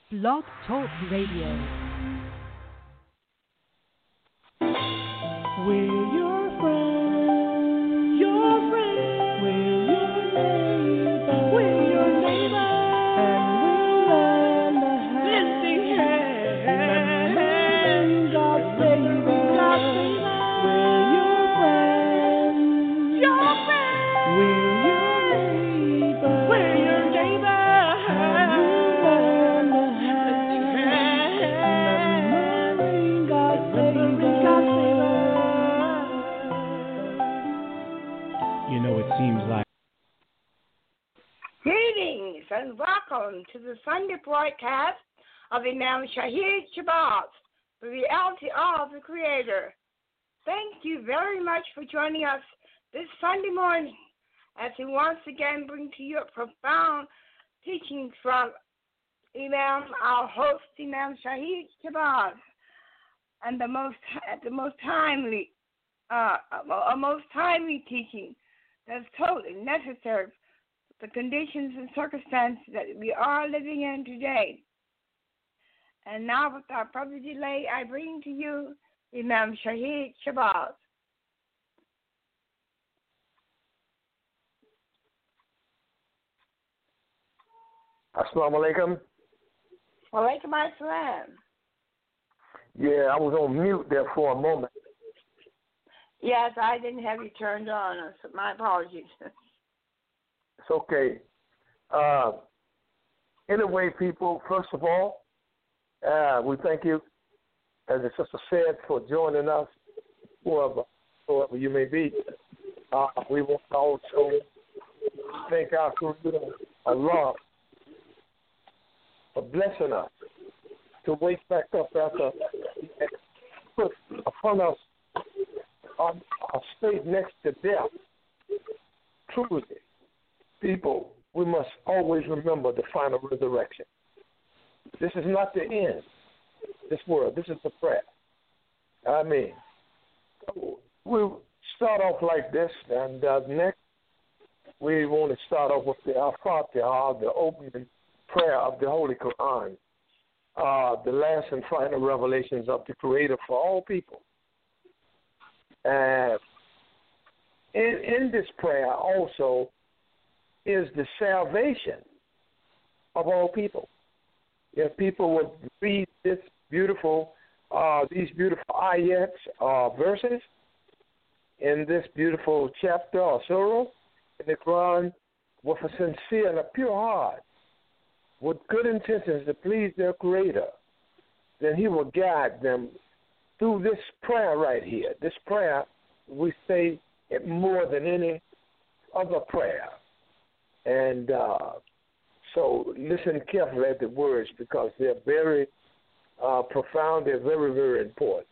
Blog Talk Radio. We're your friends. Your friends. We're your neighbors. We're your neighbors. And we'll lend a hand. Lending God's favor. We're your friends. Your friends. We're your neighbors. We're your neighbors. And we'll lend a hand. Lending God's favor. It seems like. Greetings and welcome to the Sunday broadcast of Imam Shahid Shabazz, the reality of the Creator. Thank you very much for joining us this Sunday morning as we once again bring to you a profound teachings from Imam, our host, Imam Shahid Shabazz, and a most timely teaching that's totally necessary for the conditions and circumstances that we are living in today. And now, without further delay, I bring to you Imam Shahid Shabazz. Assalamu alaikum. Walaikum assalam. Yeah, I was on mute there for a moment. Yes, I didn't have you turned on. So my apologies. It's okay. Anyway, people, first of all, we thank you, as the sister said, for joining us, whoever you may be. We want to also thank our Creator, Allah, for blessing us to wake back up after put upon us a state next to death. Truly, people, we must always remember the final resurrection. This is not the end. This world, this is the prayer. I mean, we'll start off like this, and next we want to start off with the Al-Fatiha, the opening prayer of the Holy Quran, the last and final revelations of the Creator for all people. In this prayer also is the salvation of all people. If people would read these beautiful ayats, verses in this beautiful chapter or surah in the Quran with a sincere and a pure heart, with good intentions to please their Creator, then He will guide them through this prayer right here. This prayer, we say it more than any other prayer. And so listen carefully at the words because they're very profound. They're very, very important.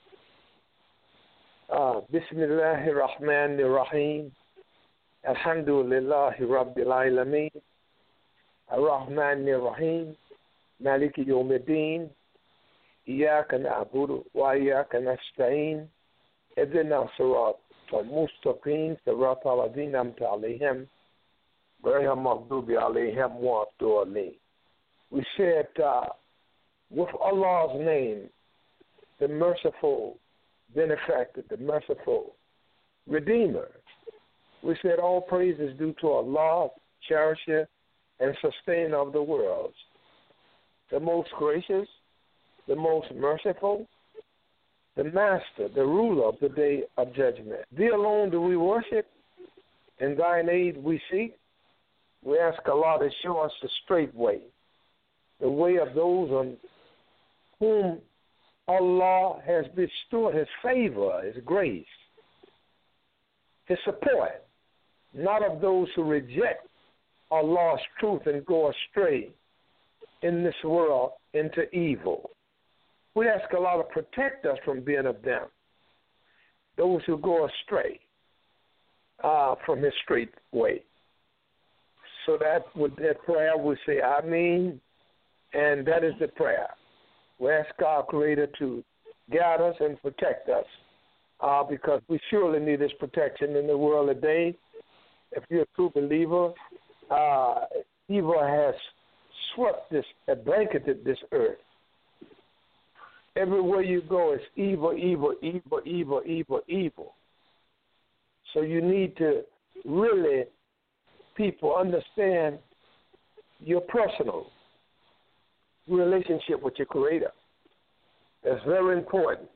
Bismillahir Rahmanir Rahim. Alhamdulillahi Rabbil Alameen. Ar-Rahmanir Rahim. Maliki Yawmiddin. إياك نعبد وإياك نستعين اهدنا الصراط المستقيم صراط الذين أنعمت عليهم غير المغضوب عليهم ولا الضالين. We said with Allah's name, the merciful benefactor, the merciful Redeemer. We said all praise is due to Allah, cherisher and sustainer of the worlds, the most gracious, the most merciful, the master, the ruler of the day of judgment. Thee alone do we worship, and thine aid we seek. We ask Allah to show us the straight way, the way of those on whom Allah has bestowed His favor, His grace, His support, not of those who reject Allah's truth and go astray in this world into evil. We ask Allah to protect us from being of them, those who go astray from His straight way. So that with that prayer we say Ameen, and that is the prayer. We ask our Creator to guide us and protect us because we surely need His protection in the world today. If you're a true believer, evil has swept this, blanketed this earth. Everywhere you go, it's evil, evil, evil, evil, evil, evil. So you need to really, people, understand your personal relationship with your Creator. That's very important.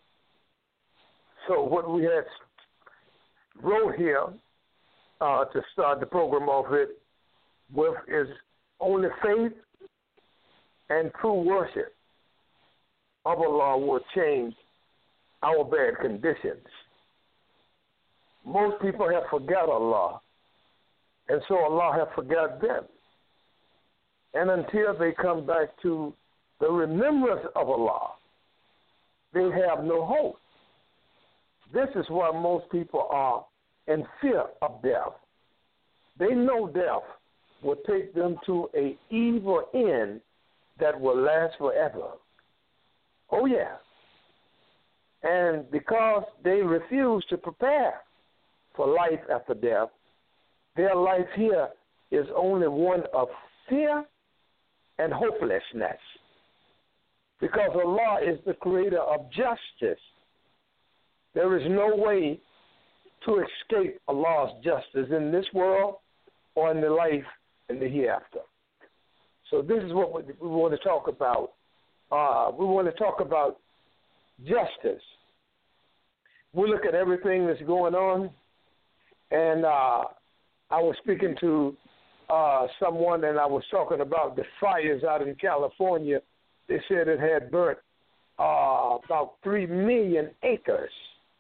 So what we had wrote here to start the program off with is only faith and true worship of Allah will change our bad conditions. Most people have forgot Allah, and so Allah have forgot them. And until they come back to the remembrance of Allah, they have no hope. This is why most people are in fear of death. They know death will take them to an evil end that will last forever. Oh, yeah. And because they refuse to prepare for life after death, their life here is only one of fear and hopelessness. Because Allah is the creator of justice. There is no way to escape Allah's justice in this world or in the life in the hereafter. So this is what we want to talk about. We want to talk about justice. We look at everything that's going on, and I was speaking to someone, and I was talking about the fires out in California. They said it had burnt about 3 million acres.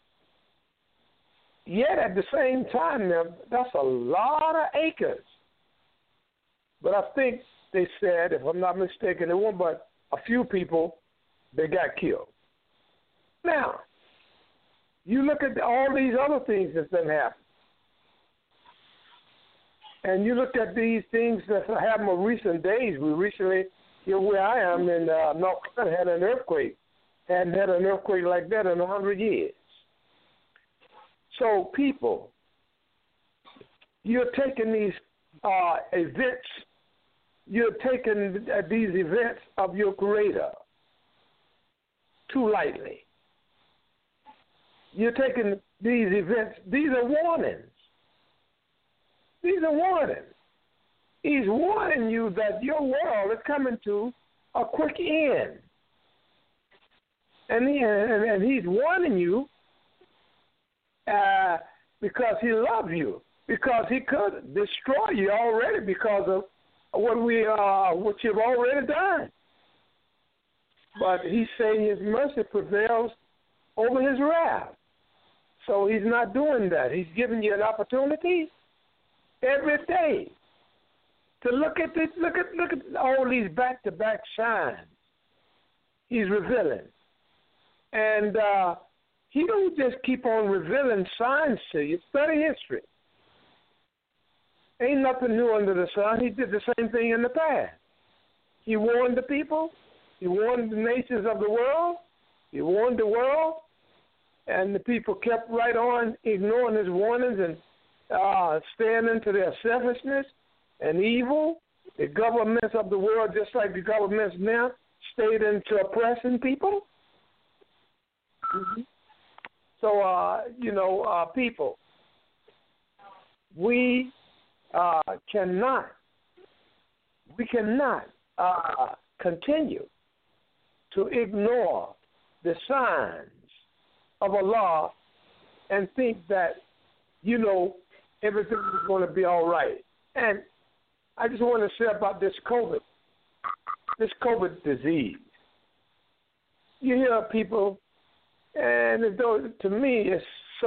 Yet at the same time, now, that's a lot of acres. But I think they said, if I'm not mistaken, it wasn't but a few people that got killed. Now, you look at all these other things that's been happening. And you look at these things that happened in recent days. We recently, here where I am in North Carolina, had an earthquake. Hadn't had an earthquake like that in 100 years. So people, you're taking these events, you're taking these events of your Creator too lightly. You're taking these events, these are warnings. These are warnings. He's warning you that your world is coming to a quick end. And he's warning you because he loves you, because he could destroy you already because of what you've already done. But he's saying his mercy prevails over his wrath. So he's not doing that. He's giving you an opportunity every day to look at all these back-to-back signs he's revealing. And he don't just keep on revealing signs to you. Study history. Ain't nothing new under the sun. He did the same thing in the past. He warned the people. He warned the nations of the world. He warned the world. And the people kept right on ignoring his warnings and staying into their selfishness and evil. The governments of the world, just like the governments now, stayed into oppressing people. Mm-hmm. So, people, we cannot continue to ignore the signs of Allah and think that, everything is going to be all right. And I just want to say about this COVID disease. You hear people, and to me, it's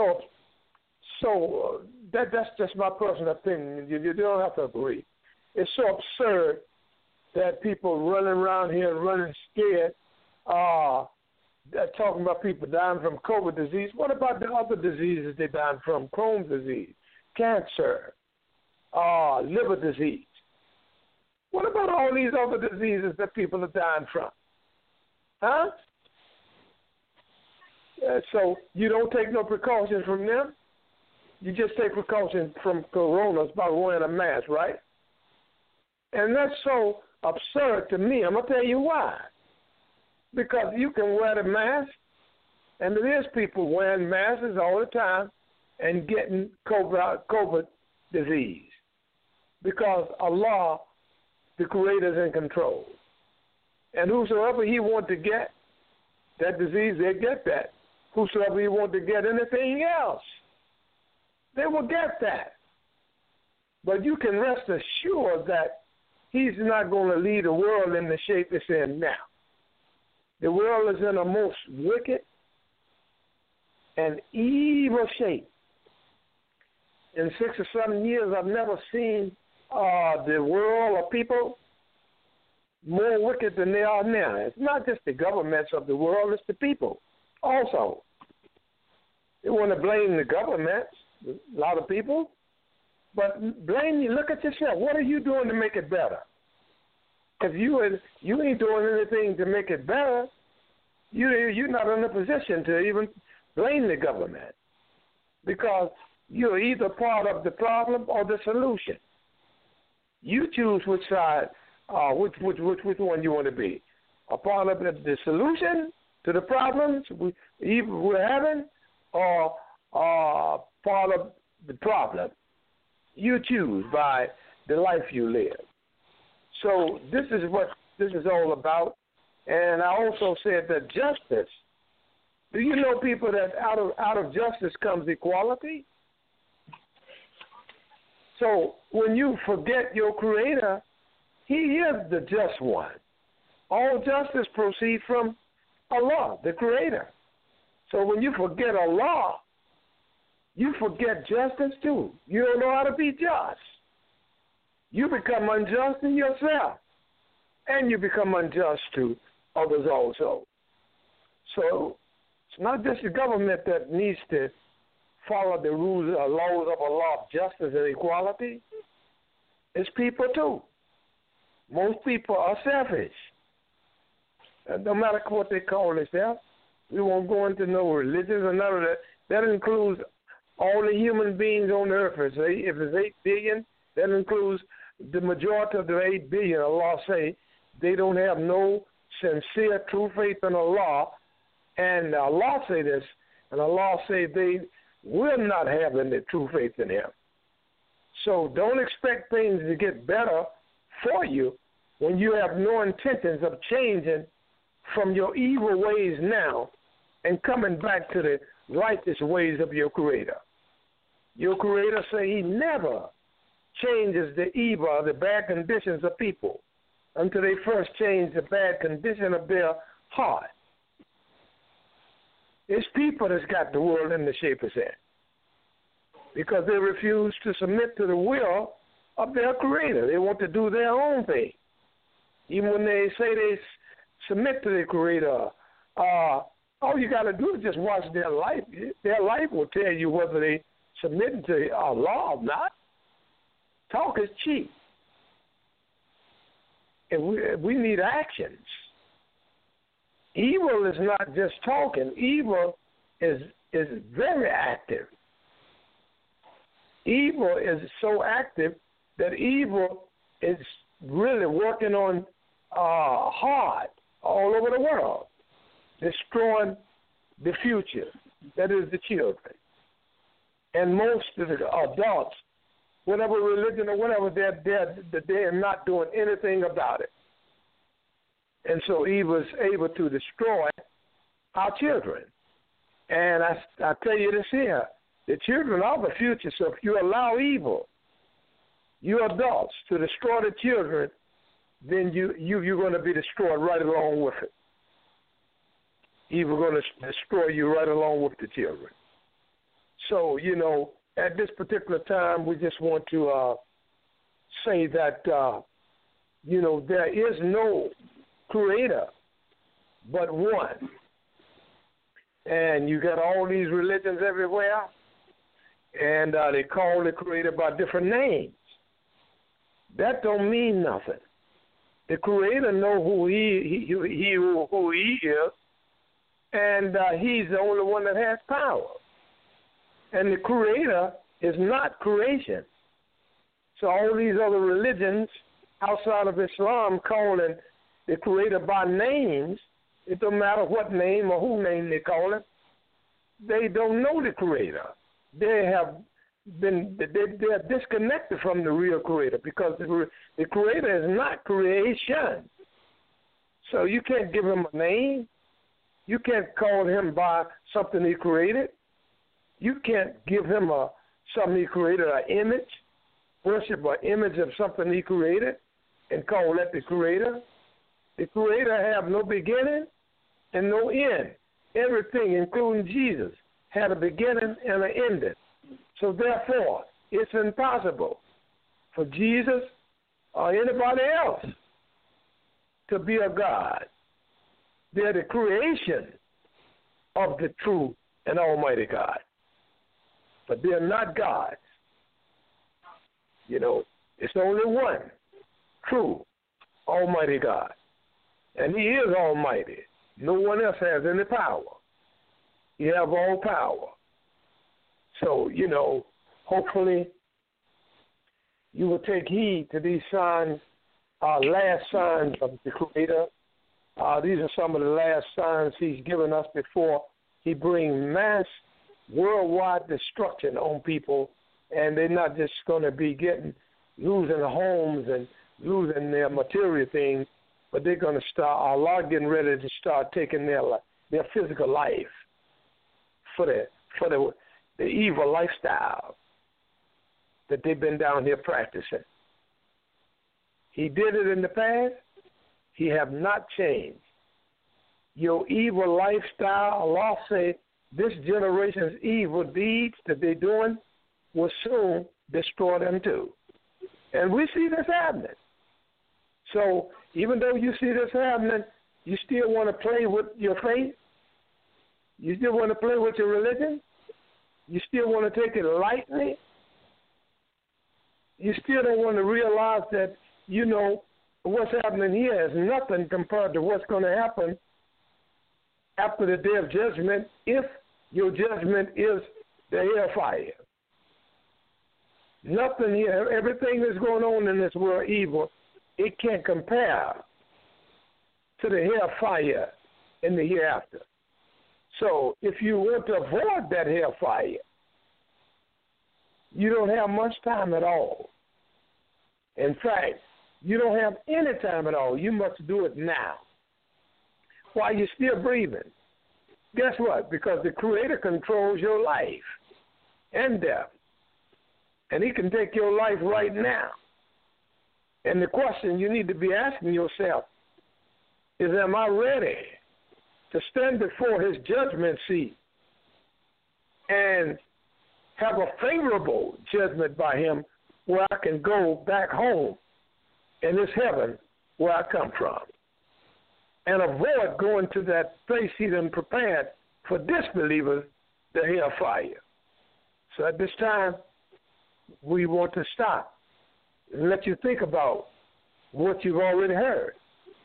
that's just my personal opinion. You don't have to agree. It's so absurd that people running around here running scared, talking about people dying from COVID disease. What about the other diseases they died from? Crohn's disease, cancer, liver disease. What about all these other diseases that people are dying from? Huh? So you don't take no precautions from them? You just take precautions from coronas by wearing a mask, right? And that's so absurd to me. I'm going to tell you why. Because you can wear the mask, and there is people wearing masks all the time and getting COVID disease. Because Allah, the Creator, is in control. And whosoever he want to get that disease, they get that. Whosoever he want to get anything else, they will get that. But you can rest assured that he's not going to leave the world in the shape it's in now. The world is in a most wicked and evil shape. In 6 or 7 years, I've never seen the world or people more wicked than they are now. It's not just the governments of the world, it's the people also. They want to blame the governments, a lot of people, but look at yourself. What are you doing to make it better? If you ain't doing anything to make it better, you're not in a position to even blame the government, because you're either part of the problem or the solution. You choose which side, which one you want to be. A part of the solution to the problems we're having, or part of the problem. You choose by the life you live. So this is what this is all about. And I also said that justice. Do you know, people, that out of justice comes equality? So when you forget your Creator, he is the just one. All justice proceeds from Allah, the Creator. So when you forget Allah, you forget justice too. You don't know how to be just. You become unjust in yourself, and you become unjust to others also. So it's not just the government that needs to follow the rules or laws of Allah of justice and equality. It's people too. Most people are selfish. And no matter what they call themselves, we won't go into no religions or none of that. That includes all the human beings on the earth. If it's 8 billion, that includes the majority of the 8 billion. Allah say they don't have no sincere, true faith in Allah. And Allah say this, and Allah say they will not have any true faith in Him. So don't expect things to get better for you when you have no intentions of changing from your evil ways now and coming back to the righteous ways of your Creator. Your Creator say He never changes the evil or the bad conditions of people until they first change the bad condition of their heart. It's people that's got the world in the shape it's in, because they refuse to submit to the will of their Creator. They want to do their own thing. Even when they say they submit to their Creator, all you got to do is just watch their life. Their life will tell you whether they submitting to Allah or not. Talk is cheap. And we need actions. Evil is not just talking. Evil is very active. Evil is so active that evil is really working on hard all over the world, destroying the future, that is the children. And most of the adults, whatever religion or whatever, they're not doing anything about it. And so evil is able to destroy our children. And I tell you this here, the children are the future. So if you allow evil, you adults, to destroy the children, then you're going to be destroyed right along with it. Evil going to destroy you right along with the children. So, at this particular time, we just want to say that, there is no Creator but one. And you got all these religions everywhere, and they call the Creator by different names. That don't mean nothing. The Creator know who he is, and He's the only one that has power. And the Creator is not creation. So all these other religions outside of Islam calling the Creator by names. It don't matter what name or who name they call it. They don't know the Creator. They're disconnected from the real Creator because the Creator is not creation. So you can't give him a name. You can't call him by something he created. You can't give him something he created, an image, worship an image of something he created and call that the Creator. The Creator have no beginning and no end. Everything, including Jesus, had a beginning and an ending. So therefore, it's impossible for Jesus or anybody else to be a God. They're the creation of the true and almighty God. But they're not gods. You know, it's only one true almighty God. And he is almighty. No one else has any power. He has all power. So, you know, hopefully you will take heed to these signs, last signs of the Creator. These are some of the last signs he's given us before he brings mass worldwide destruction on people, and they're not just going to be losing homes and losing their material things, but they're going to start, Allah getting ready to start taking their physical life for the evil lifestyle that they've been down here practicing. He did it in the past. He have not changed. Your evil lifestyle, Allah say, this generation's evil deeds that they're doing will soon destroy them too. And we see this happening. So even though you see this happening, you still want to play with your faith? You still want to play with your religion? You still want to take it lightly? You still don't want to realize that, you know, what's happening here is nothing compared to what's going to happen after the day of judgment if your judgment is the hellfire. Nothing here, everything that's going on in this world evil, it can't compare to the hellfire in the hereafter. So if you want to avoid that hellfire, you don't have much time at all. In fact, you don't have any time at all. You must do it now while you're still breathing. Guess what? Because the Creator controls your life and death. And he can take your life right now. And the question you need to be asking yourself is, am I ready to stand before his judgment seat and have a favorable judgment by him where I can go back home in this heaven where I come from and avoid going to that place he done prepared for disbelievers, the hellfire. So at this time, we want to stop and let you think about what you've already heard.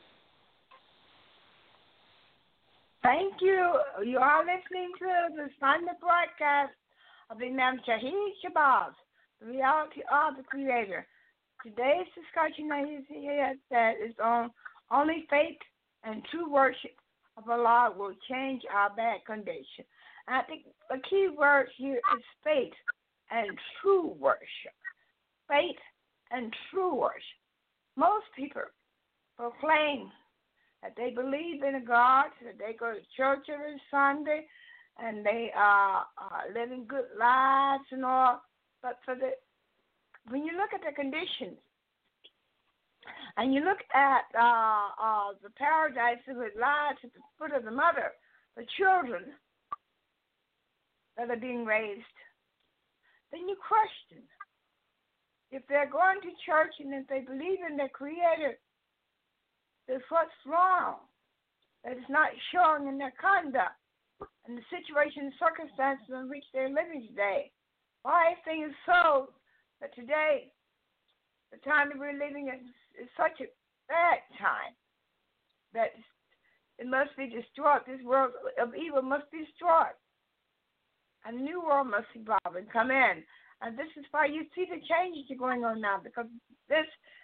Thank you. You are listening to the Sunday broadcast of Imam Shahid Shabazz, the reality of the Creator. Today's discussion that he has said is on only faith and true worship of Allah will change our bad condition. And I think the key word here is faith and true worship. Faith and true worship. Most people proclaim that they believe in a God, that they go to church every Sunday, and they are living good lives and all. But when you look at the conditions, and you look at the paradise that lies at the foot of the mother, the children that are being raised, then you question if they're going to church and if they believe in their Creator, there's what's wrong that is not showing in their conduct and the situation and circumstances in which they're living today. Why things so that today, the time that we're living in is such a bad time that it must be destroyed. This world of evil must be destroyed. A new world must evolve and come in. And this is why you see the changes going on now, because this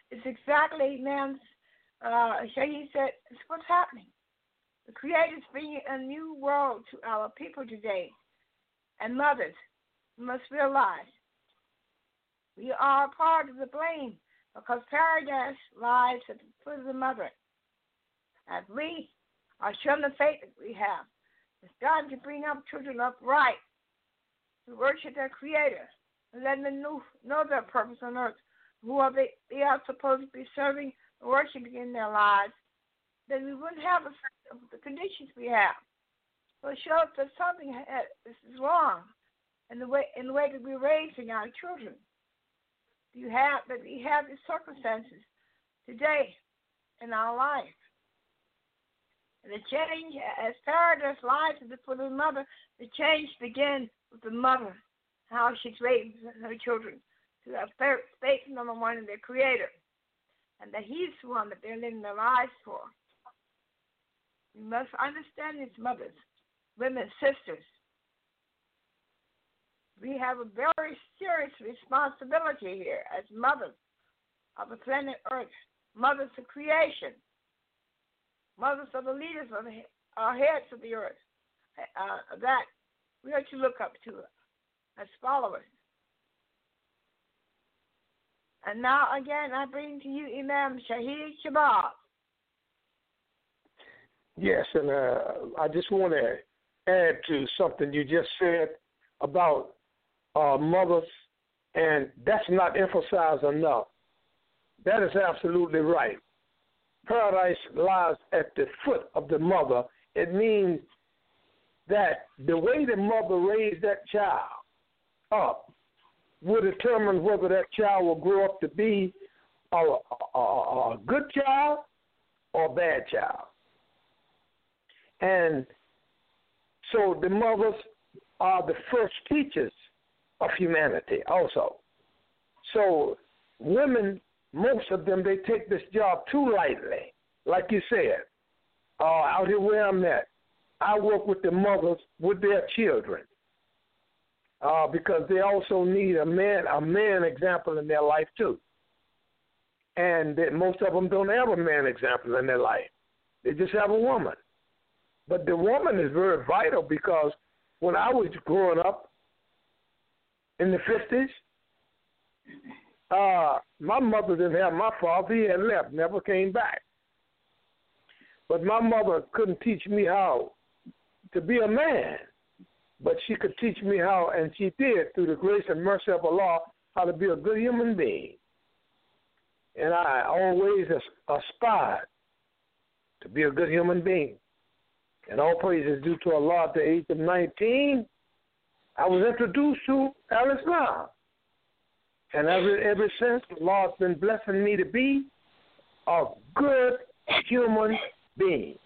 It's exactly, ma'am, Shaheed said, it's what's happening. The Creator is bringing a new world to our people today. And mothers, we must realize we are part of the blame because paradise lies at the foot of the mother. As we are shown the faith that we have, it's time to bring up children upright to worship their Creator and let them know their purpose on earth, who are they are supposed to be serving and worshiping in their lives. Then we wouldn't have the conditions we have. So it shows that something is wrong in the way that we're raising our children. We have these circumstances today in our life. And the change, as paradise lies at the foot of the mother, the change begins with the mother, how she's raising her children to have faith number one in their Creator, and that He's the one that they're living their lives for. We must understand these mothers, women, sisters. We have a very serious responsibility here as mothers of the planet Earth, mothers of creation, mothers of the leaders of our heads of the earth, that we are to look up to as followers. And now again, I bring to you Imam Shaheed Shabazz. Yes, and I just want to add to something you just said about mothers, and that's not emphasized enough. That is absolutely right. Paradise lies at the foot of the mother. It means that the way the mother raised that child up will determine whether that child will grow up to be a good child or a bad child. And so the mothers are the first teachers of humanity also. So women, most of them, they take this job too lightly. Like you said, out here where I'm at, I work with the mothers with their children because they also need a man example in their life too. And most of them don't have a man example in their life. They just have a woman. But the woman is very vital because when I was growing up in the 50s, my mother didn't have my father. He had left, never came back. But my mother couldn't teach me how to be a man, but she could teach me how, and she did, through the grace and mercy of Allah, how to be a good human being. And I always aspired to be a good human being. And all praise is due to Allah. At the age of 19, I was introduced to Al-Islam. And ever since, Allah has been blessing me to be a good human being.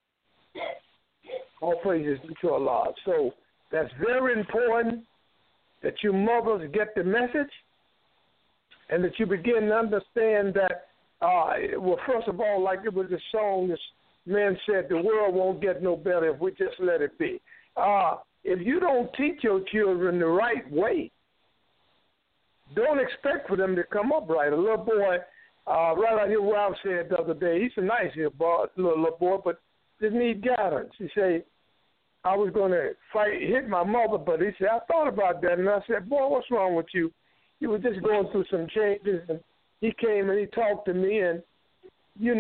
All praise is due to Allah. So that's very important that you mothers get the message and that you begin to understand that, well, first of all, like it was a song, this man said, the world won't get no better if we just let it be. If you don't teach your children the right way, don't expect for them to come up right. A little boy, right out here where I said the other day, he's a nice little boy, but just need guidance. He said, I was going to hit my mother, but he said, I thought about that, and I said, boy, what's wrong with you? You were just going through some changes, and he came and he talked to me, and, he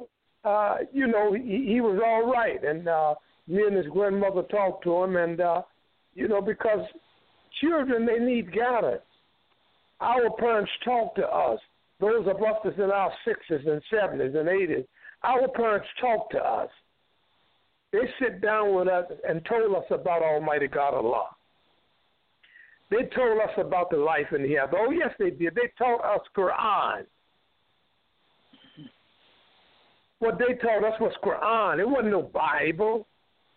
was all right. And me and his grandmother talked to him, and, because children, they need guidance. Our parents talk to us. Those of us that's in our 60s and 70s and 80s, our parents talk to us. They sit down with us and told us about Almighty God Allah. They told us about the life in the hereafter. Oh, yes, they did. They taught us Quran. What they taught us was Quran. It wasn't no Bible.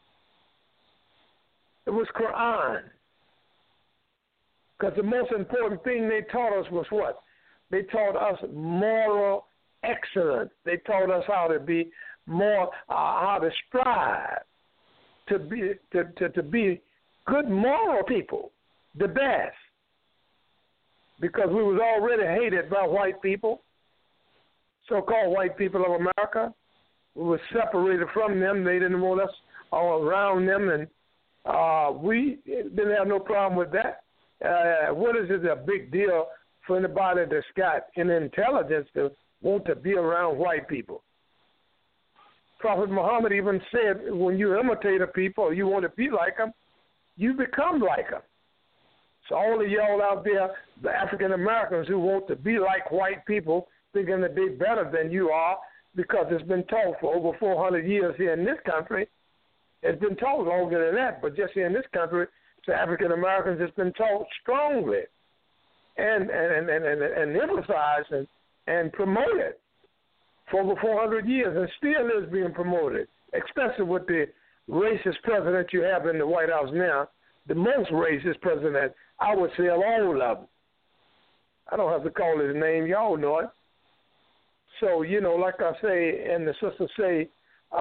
It was Quran. Because the most important thing they taught us was what? They taught us moral excellence. They taught us how to be more, how to strive to be good moral people, the best. Because we was already hated by white people. so-called white people of America. We were separated from them. They didn't want us all around them, and we didn't have no problem with that. What is it a big deal for anybody that's got an intelligence to want to be around white people? Prophet Muhammad even said, when you imitate a people or you want to be like them, you become like them. So all of y'all out there, the African Americans who want to be like white people, thinking that they're better than you are, because it's been taught for over 400 years here in this country. It's been taught longer than that, but just here in this country, to African Americans, it's been taught strongly and emphasized and promoted for over 400 years, and still is being promoted, especially with the racist president you have in the White House now, the most racist president, I would say, of all of them. I don't have to call his name. Y'all know it. So, like I say, and the sisters say,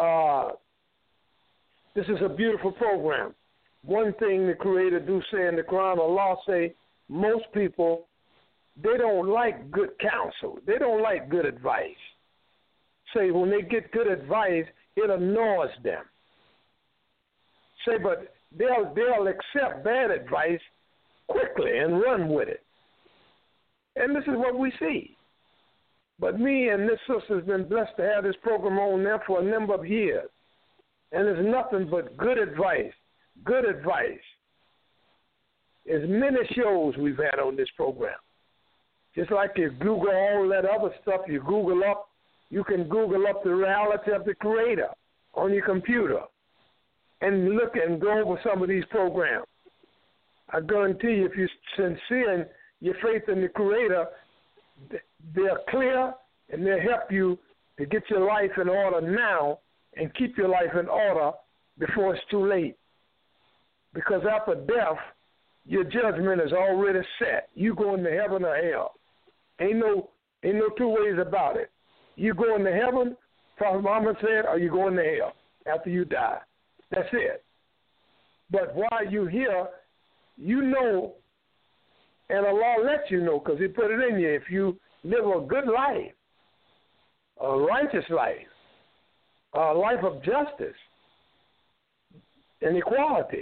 this is a beautiful program. One thing the Creator do say in the Quran, Allah say, most people, they don't like good counsel. They don't like good advice. Say, when they get good advice, it annoys them. Say, but they'll accept bad advice quickly and run with it. And this is what we see. But me and this sister's been blessed to have this program on there for a number of years. And it's nothing but good advice. Good advice. As many shows we've had on this program. Just like you Google all that other stuff, you can Google up the reality of the Creator on your computer and look and go over some of these programs. I guarantee you, if you're sincere in your faith in the Creator, they're clear and they'll help you to get your life in order now and keep your life in order before it's too late. Because after death, your judgment is already set. You going to heaven or hell. Ain't no two ways about it. You going to heaven, Prophet Muhammad said, or you going to hell after you die. That's it. But while you're here, you know, and Allah lets you know because He put it in you. If you live a good life, a righteous life, a life of justice and equality,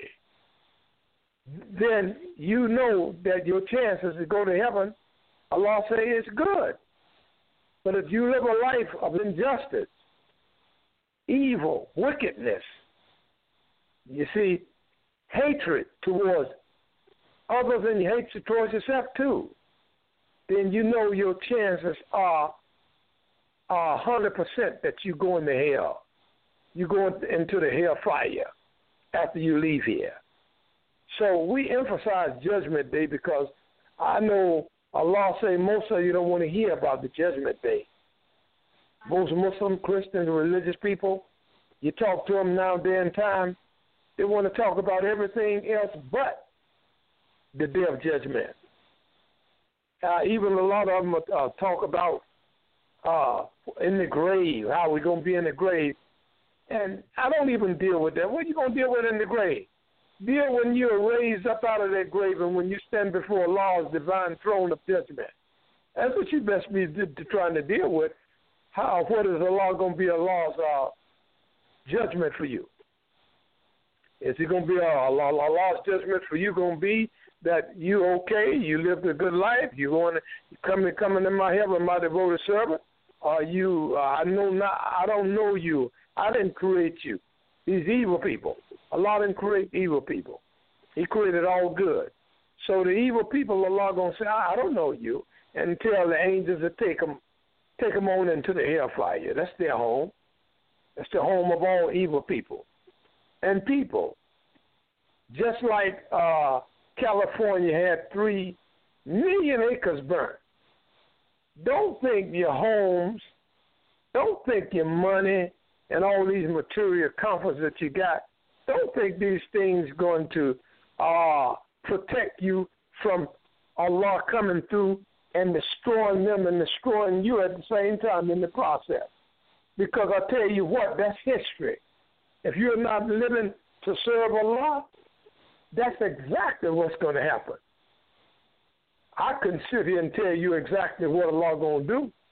then you know that your chances to go to heaven, Allah say, is good. But if you live a life of injustice, evil, wickedness, you see, hatred towards others and hatred towards yourself too, then you know your chances are 100% that you go into hell. You go into the hellfire after you leave here. So we emphasize Judgment Day because I know Allah say most of you don't want to hear about the Judgment Day. Most Muslim, Christians, religious people, you talk to them now, day and time, they want to talk about everything else but the Day of Judgment. Even a lot of them talk about in the grave, how we're going to be in the grave. And I don't even deal with that. What are you going to deal with in the grave? Deal when you're raised up out of that grave and when you stand before Allah's divine throne of judgment. That's what you best be trying to deal with. What is Allah going to be Allah's judgment for you? Is it going to be Allah's judgment for you going to be that you okay, you lived a good life, you going to come into my heaven, my devoted servant? Or you, I don't know you. I didn't create you. These evil people. Allah didn't create evil people. He created all good. So the evil people, Allah going to say, I don't know you, and tell the angels to take them on into the hellfire. That's their home. That's the home of all evil people. And people, just like California had 3 million acres burnt, don't think your homes, don't think your money and all these material comforts that you got, don't think these things going to protect you from Allah coming through and destroying them and destroying you at the same time in the process. Because I tell you what, that's history. If you're not living to serve Allah, that's exactly what's going to happen. I couldn't sit here and tell you exactly what Allah going to do.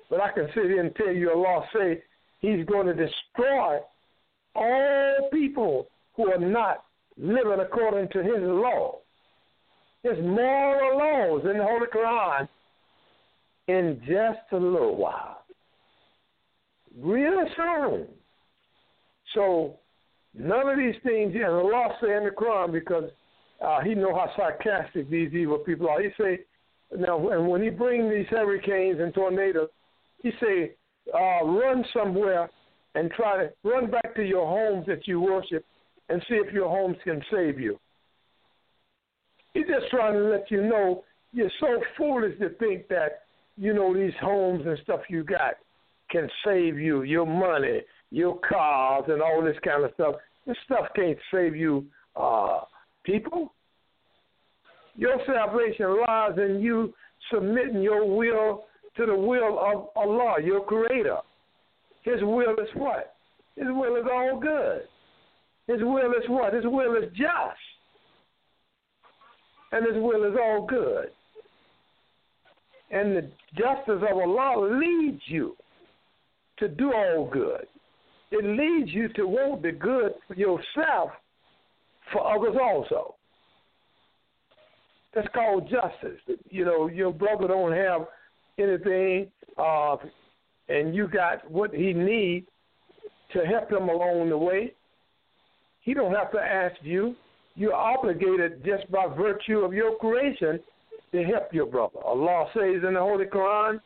But I can sit here and tell you Allah say he's going to destroy all people who are not living according to his law, his moral laws in the Holy Quran, in just a little while. Real soon. So none of these things, and Allah say in the Quran, because he know how sarcastic these evil people are. He say, now, and when he bring these hurricanes and tornadoes, he say, run somewhere and try to run back to your homes that you worship and see if your homes can save you. He's just trying to let you know you're so foolish to think that, you know, these homes and stuff you got can save you, your money, your cars, and all this kind of stuff. This stuff can't save you, people. Your salvation lies in you submitting your will to the will of Allah, your Creator. His will is what? His will is all good. His will is what? His will is just. And his will is all good. And the justice of Allah leads you to do all good. It leads you to want the good for yourself, for others also. That's called justice. You know, your brother don't have anything, and you got what he needs to help him along the way. He don't have to ask you. You're obligated just by virtue of your creation to help your brother. Allah says in the Holy Quran,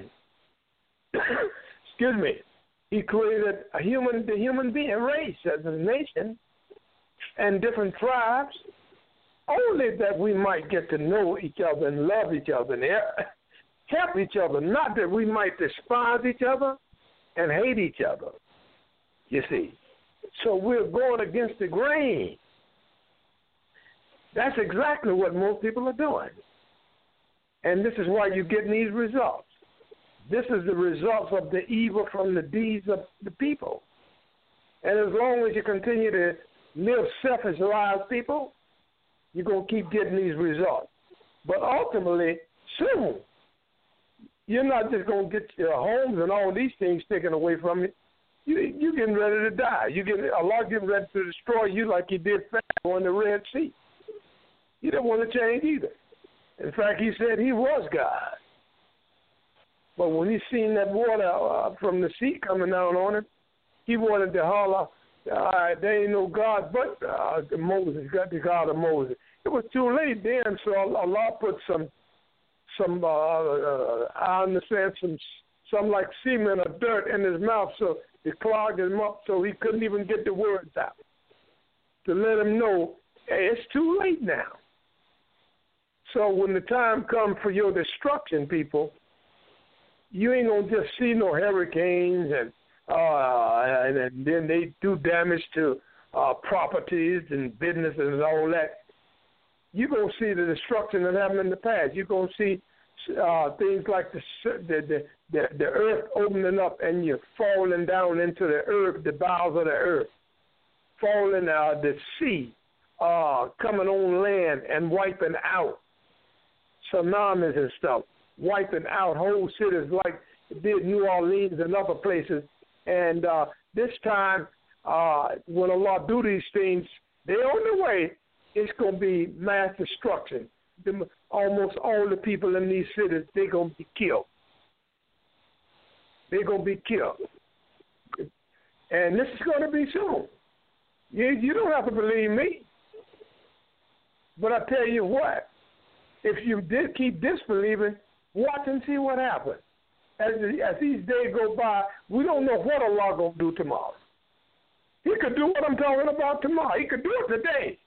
excuse me, he created the human being race as a nation and different tribes, only that we might get to know each other and love each other and help each other, not that we might despise each other and hate each other, you see. So we're going against the grain. That's exactly what most people are doing. And this is why you're getting these results. This is the results of the evil from the deeds of the people. And as long as you continue to live selfish lives, people, you're going to keep getting these results. But ultimately, soon, you're not just going to get your homes and all these things taken away from you. You're getting ready to die. Allah getting ready to destroy you like he did Pharaoh in the Red Sea. He didn't want to change either. In fact, he said he was God. But when he seen that water from the sea coming down on him, he wanted to holler, there ain't no God but Moses, got the God of Moses. It was too late then, so Allah put some I understand, some like semen or dirt in his mouth, so it clogged him up so he couldn't even get the words out. To let him know, hey, it's too late now. So when the time comes for your destruction, people, you ain't going to just see no hurricanes and then they do damage to properties and businesses and all that. You're going to see the destruction that happened in the past. You're going to see things like the earth opening up and you're falling down into the earth, the bowels of the earth, falling the sea, coming on land and wiping out tsunamis and stuff, wiping out whole cities like it did New Orleans and other places. And this time, when Allah do these things, they're on the way. It's going to be mass destruction. Almost all the people in these cities, they're going to be killed. They're going to be killed. And this is going to be soon. You don't have to believe me. But I tell you what, if you did keep disbelieving, watch and see what happens. As these days go by, we don't know what Allah going to do tomorrow. He could do what I'm talking about tomorrow. He could do it today.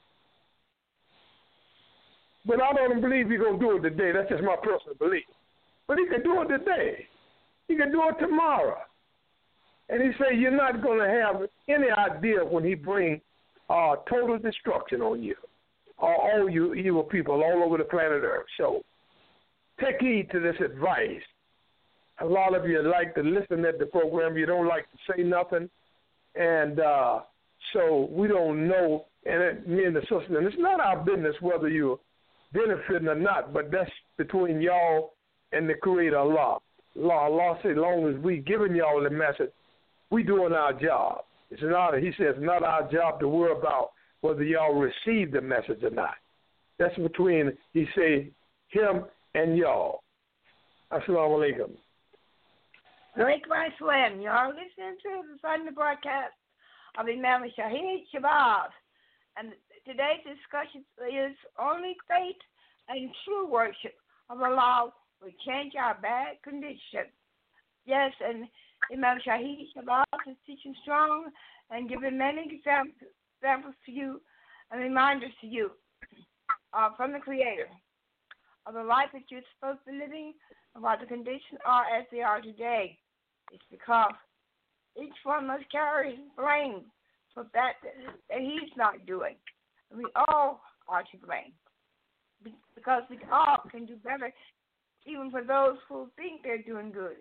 But I don't believe he's going to do it today. That's just my personal belief. But he could do it today. He could do it tomorrow. And he said you're not going to have any idea when he brings total destruction on you, all you evil people all over the planet Earth. So take heed to this advice. A lot of you like to listen at the program. You don't like to say nothing. And so we don't know, and me and the sister, and it's not our business whether you're benefiting or not, but that's between y'all and the Creator Allah. Allah said, as long as we giving y'all the message, we doing our job. It's not. He says, not our job to worry about whether y'all receive the message or not. That's between, he say, him and y'all. Assalamu alaikum. Alaikum assalam. You're listening to the Sunday broadcast of Imam Shahid Shabazz. And today's discussion is only faith and true worship of Allah will change our bad condition. Yes, and Imam Shahid Shabazz is teaching strong and giving many examples to you and reminders to you from the Creator of the life that you're supposed to be living and why the conditions are as they are today. It's because each one must carry blame for that he's not doing. And we all are to blame because we all can do better, even for those who think they're doing good.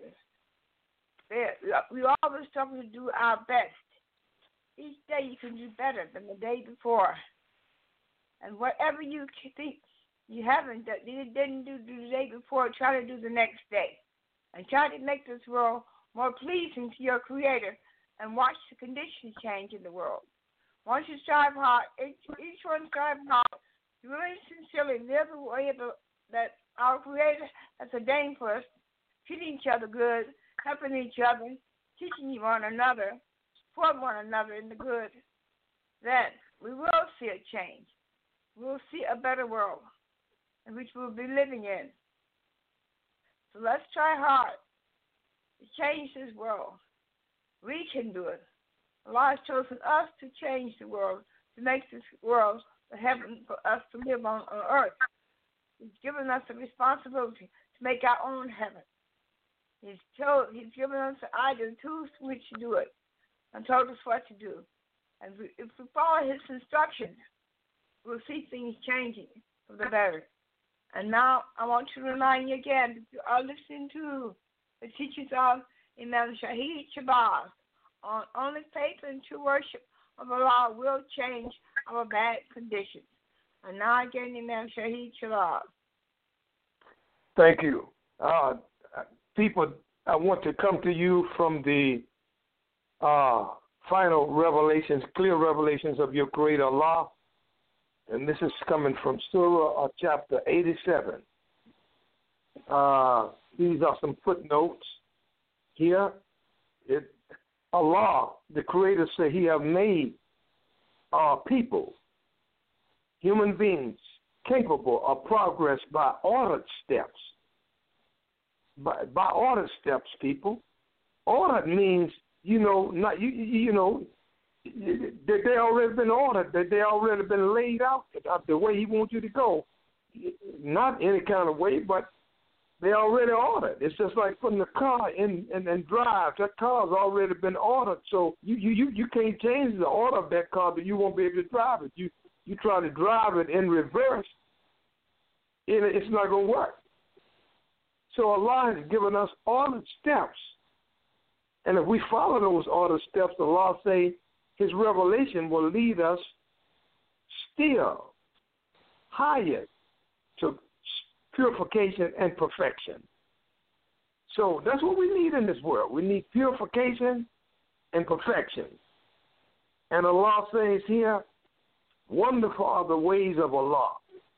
We always struggle to do our best. Each day you can do better than the day before. And whatever you think you didn't do the day before, try to do the next day. And try to make this world more pleasing to your Creator and watch the conditions change in the world. Once you strive hard, each one strive hard, to really sincerely live the way that our Creator has ordained for us, treating each other good, helping each other, teaching one another, supporting one another in the good, then we will see a change. We will see a better world in which we will be living in. So let's try hard to change this world. We can do it. Allah has chosen us to change the world, to make this world a heaven for us to live on earth. He's given us the responsibility to make our own heaven. He's given us the idea, the tools to which to do it, and told us what to do. And if we follow His instructions, we'll see things changing for the better. And now I want to remind you again that you are listening to the teachings of Imam Shahid Shabazz on only faith and true worship of Allah will change our bad conditions. And now again, Imam Shahid Shabazz. Thank you. People, I want to come to you from the final revelations, clear revelations of your Creator Allah. And this is coming from Surah chapter 87. These are some footnotes here. Allah, the Creator, said He have made people, human beings, capable of progress by ordered steps. By ordered steps, people. Ordered means, they already been ordered, that they already been laid out the way He wants you to go. Not any kind of way, but they already ordered. It's just like putting a car in and drive. That car's already been ordered, so you can't change the order of that car, but you won't be able to drive it. You try to drive it in reverse, it's not going to work. So Allah has given us ordered steps, and if we follow those ordered steps, Allah say His revelation will lead us still higher to purification and perfection. So that's what we need in this world. We need purification and perfection. And Allah says here, wonderful are the ways of Allah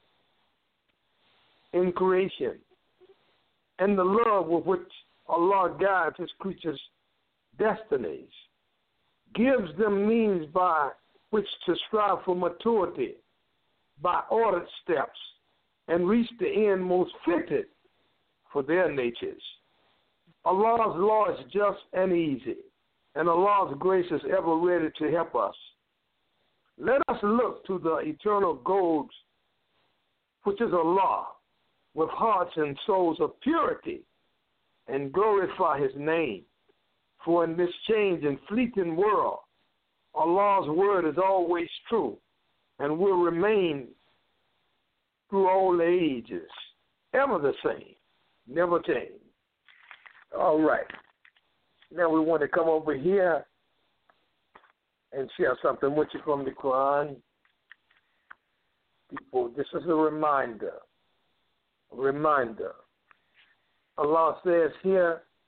in creation, and the love with which Allah guides His creatures' destinies, gives them means by which to strive for maturity by ordered steps and reach the end most fitted for their natures. Allah's law is just and easy, and Allah's grace is ever ready to help us. Let us look to the eternal goals, which is Allah, with hearts and souls of purity, and glorify His name. For in this changed and fleeting world, Allah's word is always true and will remain through all the ages, ever the same, never change. All right. Now we want to come over here and share something with you from the Quran. People, this is a reminder. Allah says here,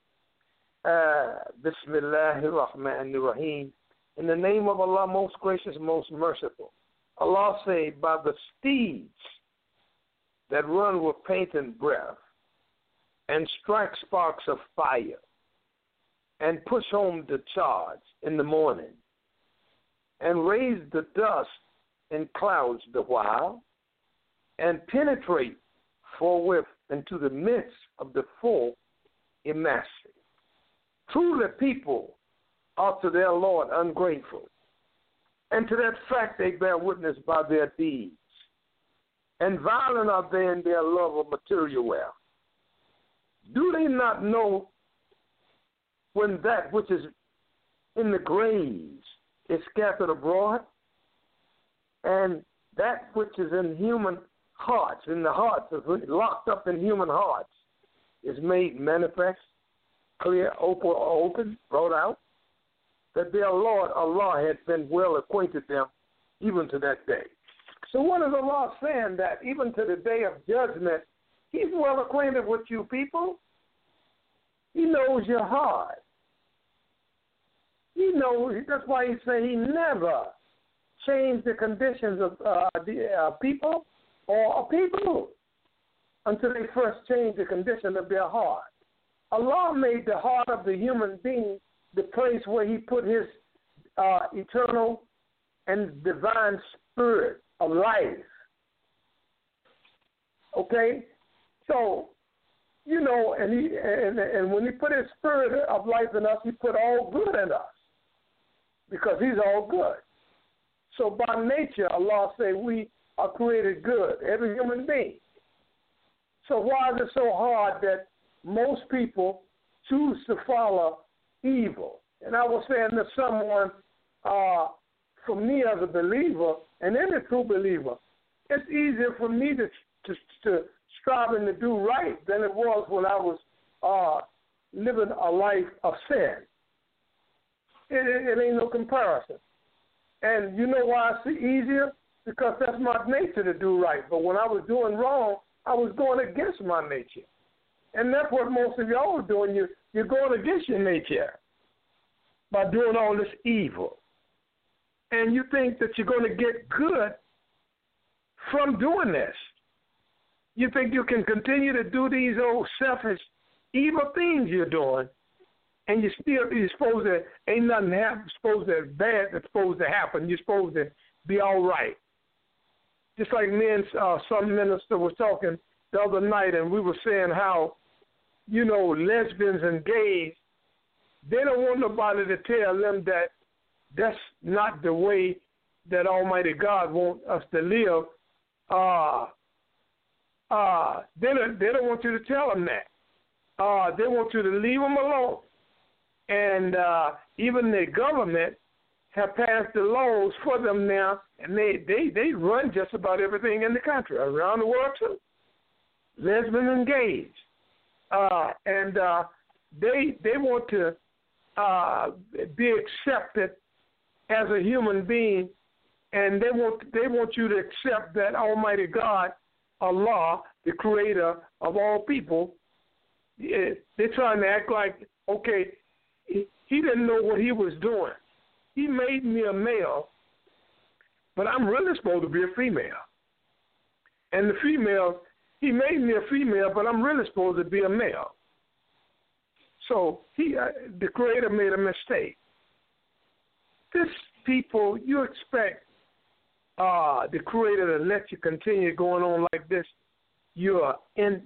Bismillahir Rahmanir Rahim. In the name of Allah, most gracious, most merciful. Allah say, by the steeds that run with paint and breath, and strike sparks of fire, and push home the charge in the morning, and raise the dust in clouds the while, and penetrate forthwith into the midst of the full mastery. Truly people are to their Lord ungrateful, and to that fact they bear witness by their deeds. And violent are they in their love of material wealth. Do they not know when that which is in the graves is scattered abroad, and that which is in human hearts, in the hearts, locked up in human hearts, is made manifest, clear, open, brought out, that their Lord Allah had been well acquainted them even to that day. So what is Allah saying? That even to the day of judgment, He's well acquainted with you people. He knows your heart. He knows. That's why He say He never changed the conditions of people or people until they first change the condition of their heart. Allah made the heart of the human being the place where He put His eternal and divine spirit of life. Okay? So, you know, and when He put His spirit of life in us, He put all good in us because He's all good. So by nature, Allah say we are created good, every human being. So why is it so hard that most people choose to follow evil? And I was saying to someone, for me as a believer, and any true believer, it's easier for me to striving to do right than it was when I was living a life of sin. It ain't no comparison. And you know why it's easier? Because that's my nature to do right. But when I was doing wrong, I was going against my nature. And that's what most of y'all are doing. You're going against your nature by doing all this evil. And you think that you're going to get good from doing this. You think you can continue to do these old selfish, evil things you're doing, and you're supposed to, ain't nothing bad that's supposed to happen. You're supposed to be all right. Just like me and some minister was talking the other night, and we were saying how, you know, lesbians and gays, they don't want nobody to tell them that that's not the way that Almighty God wants us to live. They don't want you to tell them that. They want you to leave them alone. And even the government have passed the laws for them now, and they run just about everything in the country, around the world too. Lesbians and gays. And they want to be accepted as a human being, and they want you to accept that Almighty God, Allah, the creator of all people, they're trying to act like, okay, He didn't know what He was doing. He made me a male, but I'm really supposed to be a female. And the female, He made me a female, but I'm really supposed to be a male. So the Creator made a mistake. This people, you expect the Creator to let you continue going on like this? You're at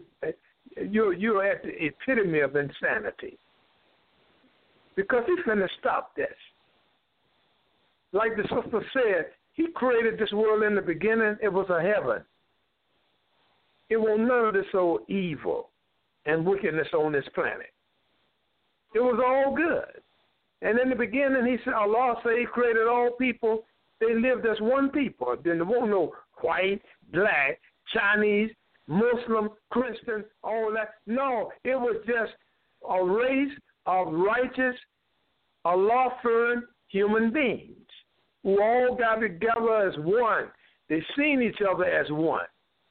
the epitome of insanity. Because He's going to stop this. Like the sister said, He created this world in the beginning. It was a heaven. It was none of this old evil and wickedness on this planet. It was all good. And in the beginning, He said, Allah said He created all people. They lived as one people. Then there wasn't no white, black, Chinese, Muslim, Christian, all that. No, it was just a race of righteous, Allah-fearing human beings who all got together as one. They seen each other as one.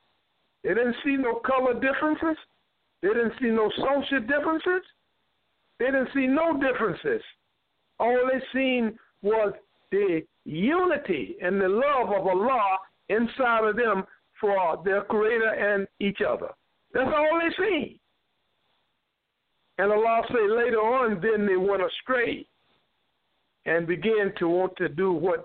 They didn't see no color differences. They didn't see no social differences. They didn't see no differences. All they seen was the unity and the love of Allah inside of them for their Creator and each other. That's all they seen. And Allah say later on, then they went astray and began to want to do what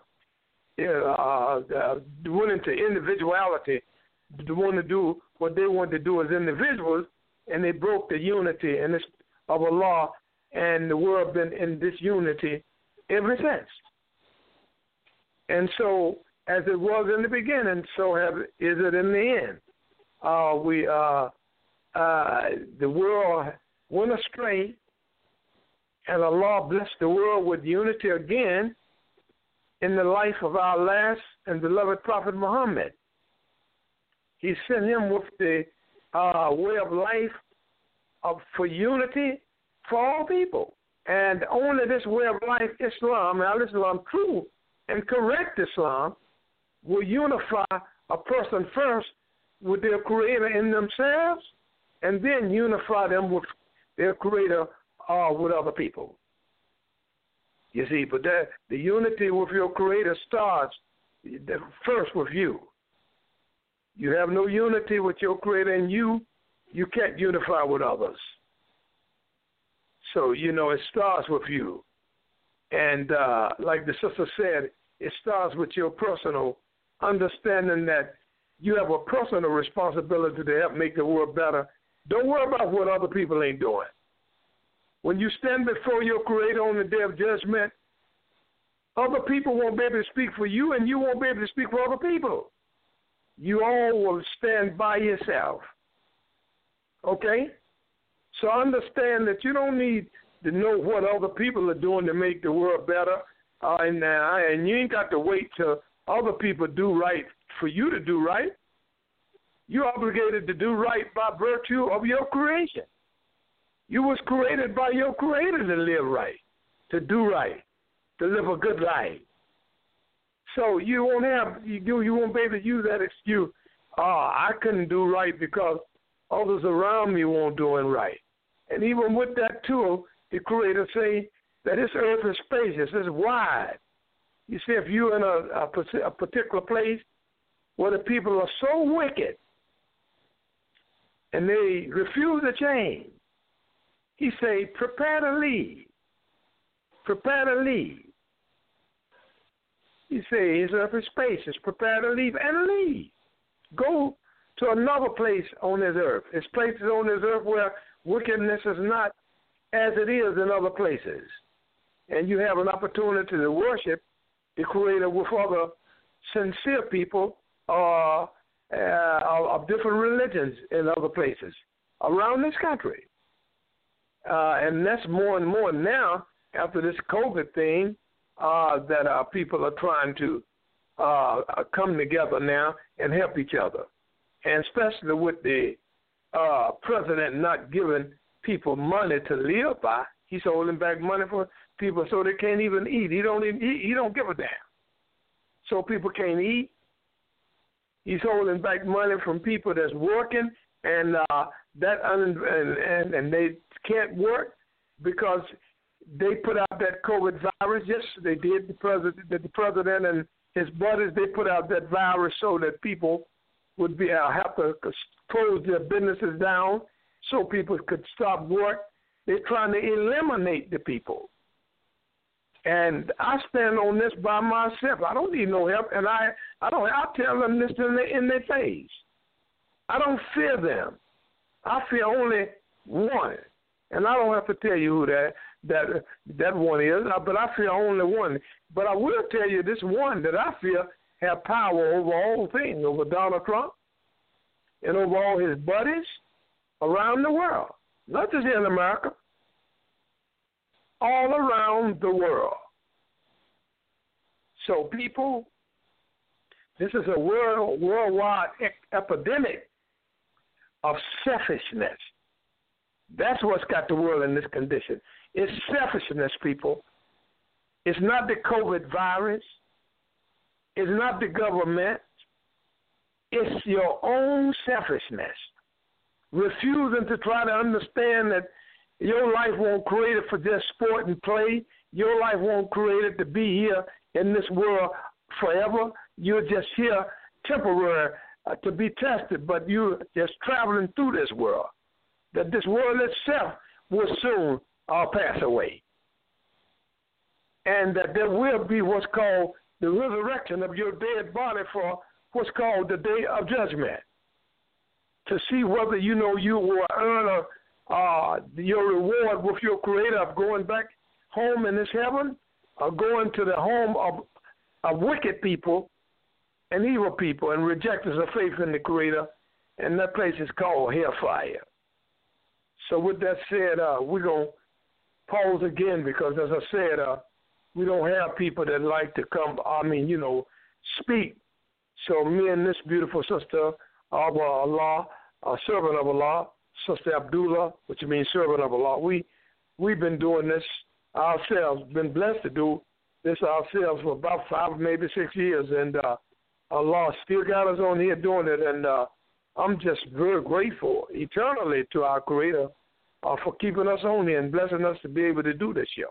went into individuality, to want to do what they wanted to do as individuals, and they broke the unity and of Allah, and the world been in disunity ever since. And so, as it was in the beginning, so is it in the end. The world went astray, and Allah blessed the world with unity again in the life of our last and beloved Prophet Muhammad. He sent him with the way of life for unity for all people. And only this way of life, Islam, Al-Islam, true and correct Islam, will unify a person first with their Creator in themselves, and then unify them with their Creator with other people. You see, but the unity with your Creator starts first with you. You have no unity with your Creator in you can't unify with others. So, it starts with you. And like the sister said, it starts with your personal understanding that you have a personal responsibility to help make the world better. Don't worry about what other people ain't doing. When you stand before your Creator on the day of judgment, other people won't be able to speak for you, and you won't be able to speak for other people. You all will stand by yourself. Okay? So understand that you don't need to know what other people are doing to make the world better, and you ain't got to wait till other people do right for you to do right. You're obligated to do right by virtue of your creation. You was created by your Creator to live right, to do right, to live a good life. So you won't be able to use that excuse. I couldn't do right because others around me won't doing right. And even with that too, the Creator say that this earth is spacious, it's wide. You see, if you're in a particular place where the people are so wicked and they refuse to change, He say, prepare to leave. Prepare to leave. He say, his earth is spacious. Prepare to leave and leave. Go to another place on this earth. There's places on this earth where wickedness is not as it is in other places. And you have an opportunity to worship the Creator with other sincere people of different religions in other places around this country. And that's more and more now after this COVID thing that people are trying to come together now and help each other. And especially with the president not giving people money to live by. He's holding back money for people so they can't even eat. He don't give a damn. So people can't eat. He's holding back money from people that's working and they can't work because they put out that COVID virus. Yes, they did. The president and his buddies, they put out that virus so that people would have to close their businesses down so people could stop work. They're trying to eliminate the people. And I stand on this by myself. I don't need no help, and I tell them this in their face. I don't fear them. I fear only one, and I don't have to tell you who that one is. But I fear only one. But I will tell you this one that I fear have power over all things, over Donald Trump, and over all his buddies around the world, not just here in America. All around the world. So people, this is a worldwide epidemic of selfishness. That's what's got the world in this condition. It's selfishness, people. It's not the COVID virus. It's not the government. It's your own selfishness. Refusing to try to understand that Your life wasn't created for just sport and play. Your life wasn't created to be here in this world forever. You're just here temporary to be tested, but you're just traveling through this world. That this world itself will soon pass away. And that there will be what's called the resurrection of your dead body for what's called the day of judgment. To see whether you will earn your reward with your Creator of going back home in this heaven, or going to the home of wicked people and evil people and rejectors of faith in the Creator, and that place is called hellfire. So with that said, we're going to pause again because, as I said, we don't have people that like to come, speak. So me and this beautiful sister of Allah, servant of Allah, Sister Abdullah, which means servant of Allah, we've been doing this ourselves, been blessed to do this ourselves for about 5, maybe 6 years, and Allah still got us on here doing it, and I'm just very grateful eternally to our Creator for keeping us on here and blessing us to be able to do this show.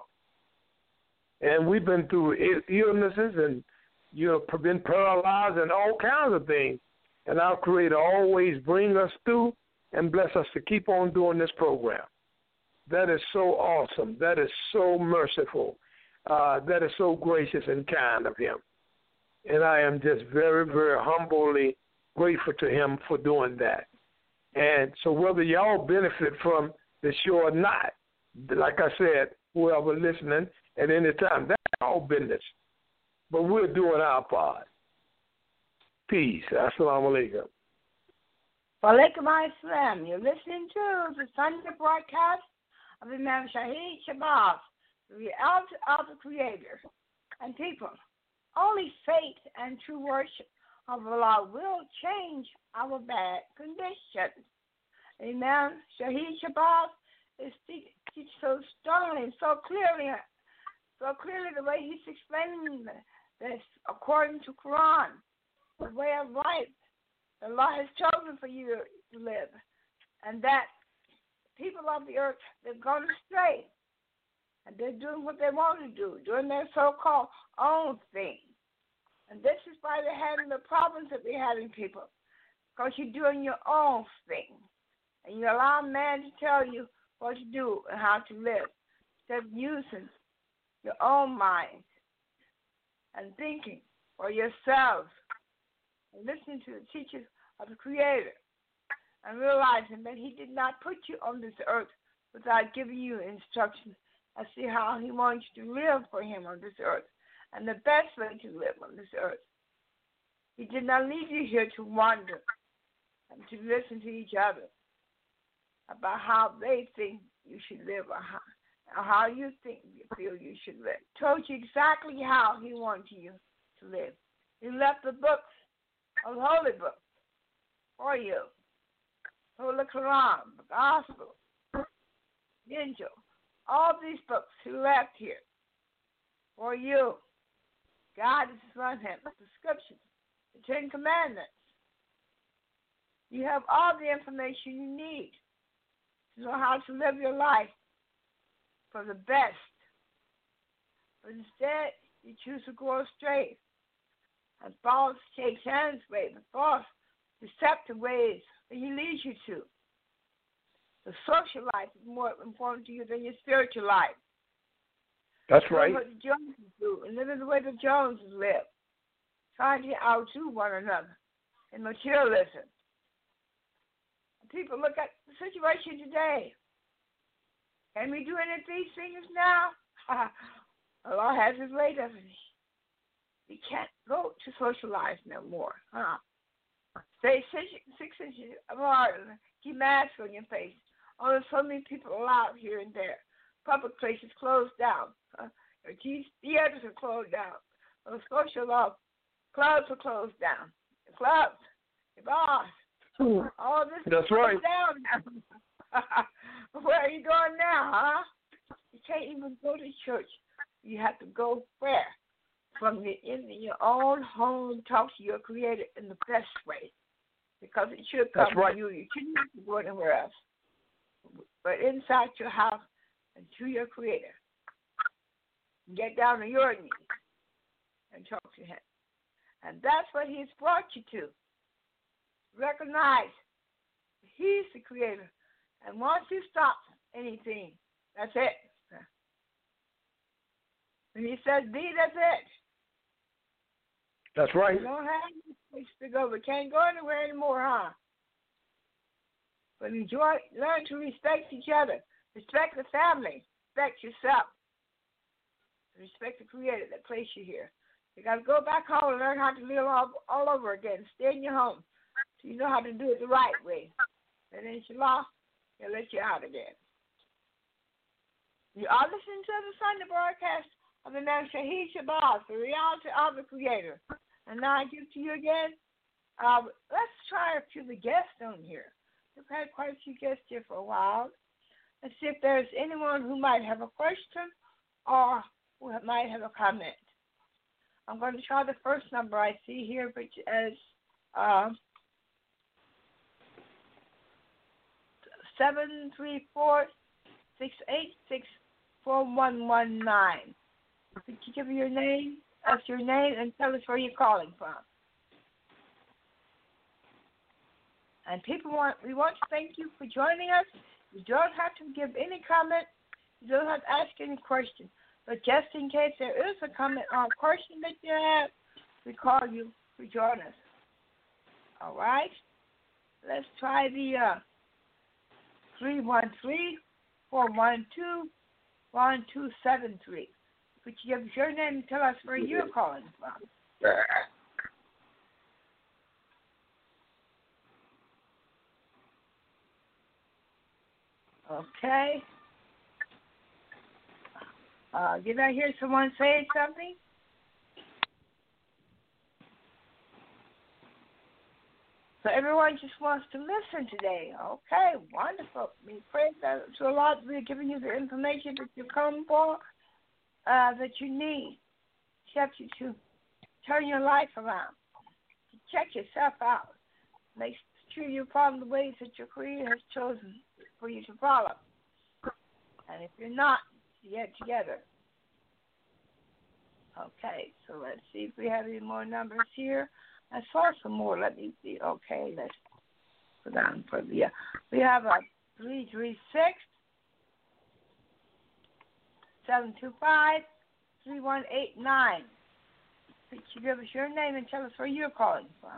And we've been through illnesses and, been paralyzed and all kinds of things. And our Creator always brings us through and bless us to keep on doing this program. That is so awesome. That is so merciful. That is so gracious and kind of Him. And I am just very, very humbly grateful to Him for doing that. And so whether y'all benefit from the show or not, like I said, whoever listening at any time, that's our business. But we're doing our part. Peace. Assalamu alaikum. Walaikum assalam. You're listening to the Sunday broadcast of Imam Shahid Shabazz, the reality of the Creator. And people, only faith and true worship of Allah will change our bad conditions. Imam Shahid Shabazz is teaching so strongly, so clearly the way he's explaining this according to Quran, the way of life Allah has chosen for you to live, and that people of the earth, they've gone astray, and they're doing what they want to do, doing their so-called own thing. And this is why they're having the problems that they're having, people, because you're doing your own thing, and you allow man to tell you what to do and how to live, instead of using your own mind and thinking for yourselves and listening to the teachers of the Creator and realizing that He did not put you on this earth without giving you instructions as to how He wants you to live for Him on this earth and the best way to live on this earth. He did not leave you here to wander and to listen to each other about how they think you should live or how you feel you should live. Told you exactly how He wanted you to live. He left the books of the holy books for you. Holy Quran, the Gospel, Injil, all these books He left here for you. God has run Him, the Scriptures, the Ten Commandments. You have all the information you need to know how to live your life for the best. But instead, you choose to go astray and follow Satan's way, the false, deceptive ways that he leads you to. The social life is more important to you than your spiritual life. That's right. What the Joneses do, and living the way the Joneses live, trying to outdo one another in materialism. People look at the situation today. Can we do any of these things now? Allah has His way, doesn't He? We can't go to socialize no more. Stay 6 inches apart and keep masks on your face. Only so many people allowed here and there. Public places closed down. Your theaters are closed down. The social clubs are closed down. The clubs, the bars. All this That's right. down now. Where are you going now, huh? You can't even go to church. You have to go where? From in your own home, talk to your Creator in the best way. Because it should come from you. You shouldn't have to go anywhere else. but inside your house and to your Creator. Get down on your knees and talk to Him. And that's what He's brought you to. Recognize He's the Creator. And once you stop anything, that's it. When He says be, that's it. That's right. You don't have any place to go. We can't go anywhere anymore, huh? But learn to respect each other. Respect the family. Respect yourself. Respect the Creator that placed you here. You got to go back home and learn how to live all over again. Stay in your home so you know how to do it the right way. And inshallah, He'll let you out again. You are listening to the Sunday broadcast of the man Shahid Shabazz, the reality of the Creator. And now I give to you again. Let's try a few of the guests on here. We've had quite a few guests here for a while. Let's see if there's anyone who might have a question or who might have a comment. I'm going to try the first number I see here, which is 734-686-4119. Could you give me your name? That's your name, and tell us where you're calling from. And we want to thank you for joining us. You don't have to give any comment. You don't have to ask any question. But just in case there is a comment or a question that you have, we call you to join us. All right? Let's try the 313-412-1273. Could you give us your name and tell us where you're calling from? Okay. Did I hear someone say something? So everyone just wants to listen today. Okay, wonderful. We pray that to Allah we're giving you the information that you come for, that you need. To help you to turn your life around. To check yourself out. Make sure you follow the ways that your Creator has chosen for you to follow. And if you're not, get together. Okay, so let's see if we have any more numbers here. I saw some more. Let me see. Okay, let's put down for the. We have a 336-725-3189. Could you give us your name and tell us where you're calling from?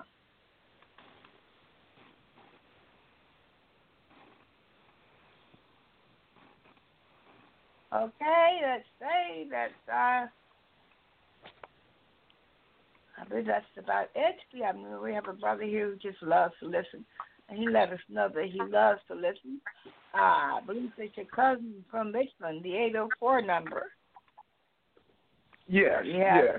Okay, let's say that's I believe that's about it. We have a brother here who just loves to listen, and he let us know that he loves to listen. I believe it's your cousin from Richmond, the 804 number. Yes, yes.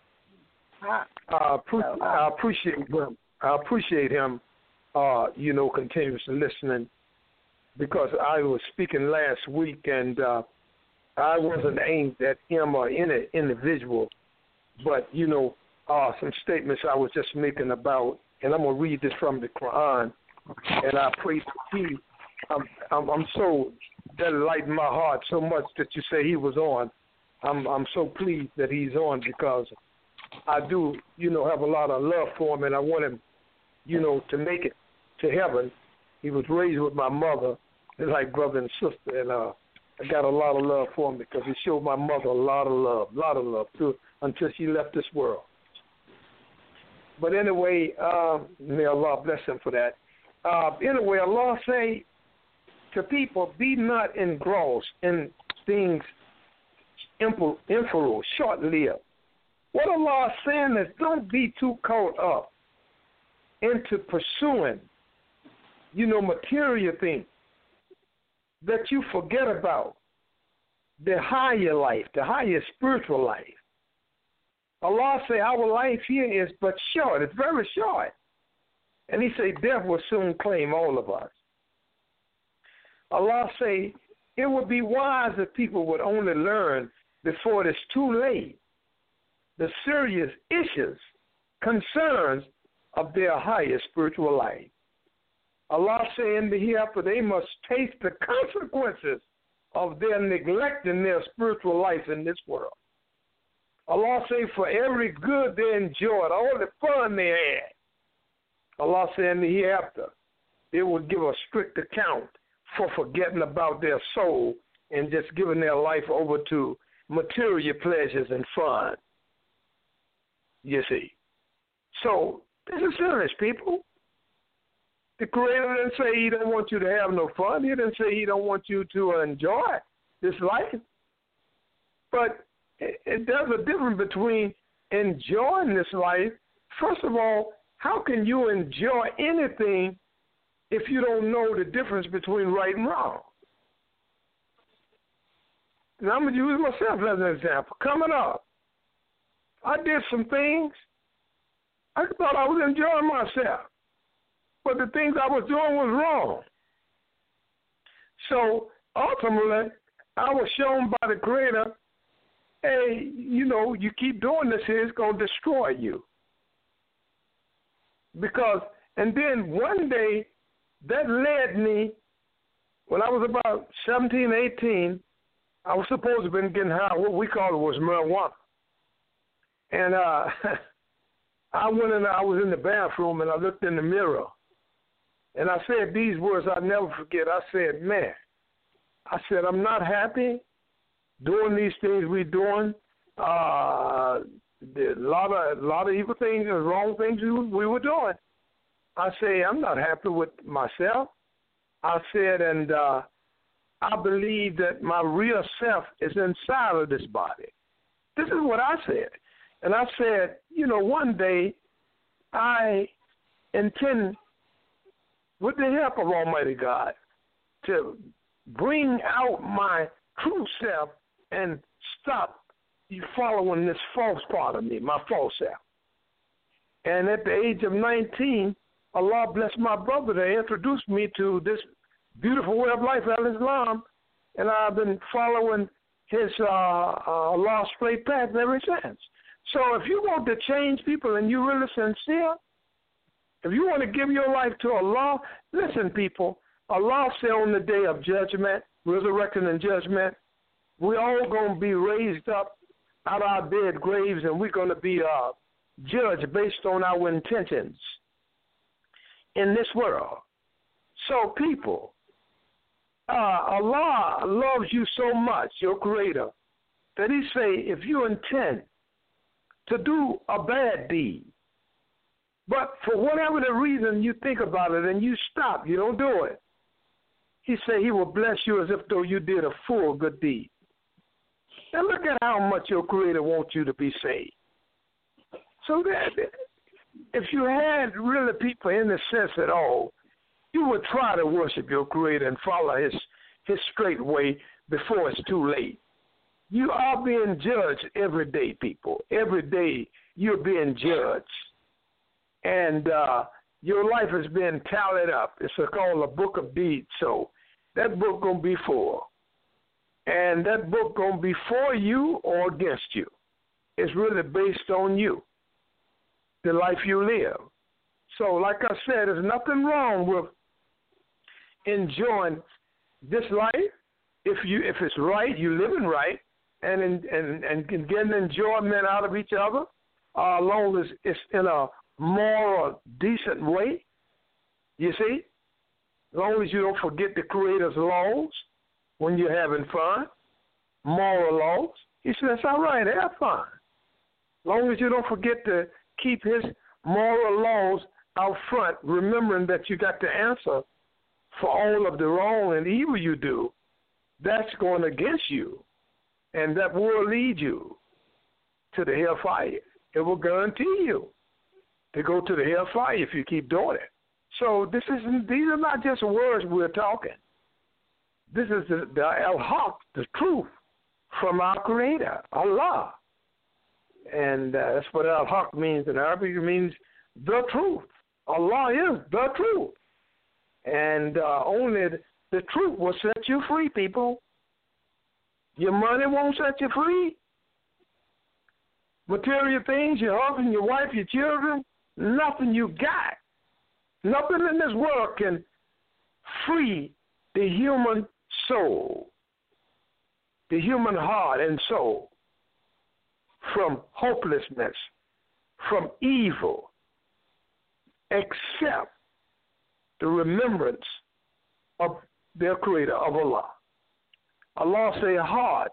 I appreciate him. I appreciate him. Continuously listening, because I was speaking last week and I wasn't aimed at him or any individual, but some statements I was just making about, and I'm gonna read this from the Quran, and I pray to He. I'm so that lightened my heart so much that you say he was on. I'm so pleased that he's on, because I do have a lot of love for him, and I want him to make it to heaven. He was raised with my mother, like brother and sister, and I got a lot of love for him because he showed my mother a lot of love too, until she left this world. But anyway, may Allah bless him for that. Anyway, Allah say to people, be not engrossed in things inferior, short-lived. What Allah is saying is, don't be too caught up into pursuing, material things, that you forget about the higher life, the higher spiritual life. Allah say our life here is but short. It's very short. And He say death will soon claim all of us. Allah say it would be wise if people would only learn before it's too late the serious issues, concerns of their higher spiritual life. Allah said in the hereafter they must taste the consequences of their neglecting their spiritual life in this world. Allah said for every good they enjoyed, all the fun they had, Allah said in the hereafter they would give a strict account for forgetting about their soul and just giving their life over to material pleasures and fun. You see. So, this is serious, people. The Creator didn't say He don't want you to have no fun. He didn't say He don't want you to enjoy this life. But there's a difference between enjoying this life. First of all, how can you enjoy anything if you don't know the difference between right and wrong? And I'm going to use myself as an example. Coming up, I did some things. I thought I was enjoying myself. But the things I was doing was wrong. So, ultimately, I was shown by the Creator, hey, you keep doing this here, it's going to destroy you. And then one day, that led me, when I was about 17, 18, I was supposed to have been getting high. What we call it was marijuana. And I went in, I was in the bathroom, and I looked in the mirror. And I said these words I'll never forget. I said, man, I'm not happy doing these things we're doing. A lot of evil things and wrong things we were doing. I say, I'm not happy with myself. I said, and I believe that my real self is inside of this body. This is what I said. And I said, one day I intend, with the help of Almighty God, to bring out my true self and stop you following this false part of me, my false self. And at the age of 19, Allah blessed my brother to introduce me to this beautiful way of life, Al-Islam, and I've been following his Allah's straight path ever since. So if you want to change people and you're really sincere, if you want to give your life to Allah, listen, people, Allah said on the day of judgment, resurrection and judgment, we're all going to be raised up out of our dead graves, and we're going to be judged based on our intentions in this world. So, people, Allah loves you so much, your Creator, that He say, if you intend to do a bad deed, but for whatever the reason you think about it and you stop, you don't do it, He say He will bless you as if though you did a full good deed. Now look at how much your Creator wants you to be saved. So that if you had really people in the sense at all, you would try to worship your Creator and follow His straight way before it's too late. You are being judged every day, people. Every day you're being judged. And your life is being tallied up. It's called a book of deeds. So that book going to be full. And that book going to be for you or against you. It's really based on you, the life you live. So like I said, there's nothing wrong with enjoying this life. If it's right, you living right, and getting enjoyment out of each other, as long as it's in a moral, decent way. You see? As long as you don't forget the Creator's laws when you're having fun, moral laws. He said, it's all right, have fun. As long as you don't forget to keep His moral laws out front, remembering that you got to answer for all of the wrong and evil you do, that's going against you. And that will lead you to the hellfire. It will guarantee you to go to the hellfire if you keep doing it. So these are not just words we're talking. This is the al-haq, the truth from our Creator, Allah. And that's what al-haq means in Arabic. It means the truth. Allah is the truth. And only the truth will set you free, people. Your money won't set you free. Material things, your husband, your wife, your children, nothing you got. Nothing in this world can free the human soul, the human heart and soul from hopelessness, from evil, except the remembrance of their Creator, of Allah. Allah say hearts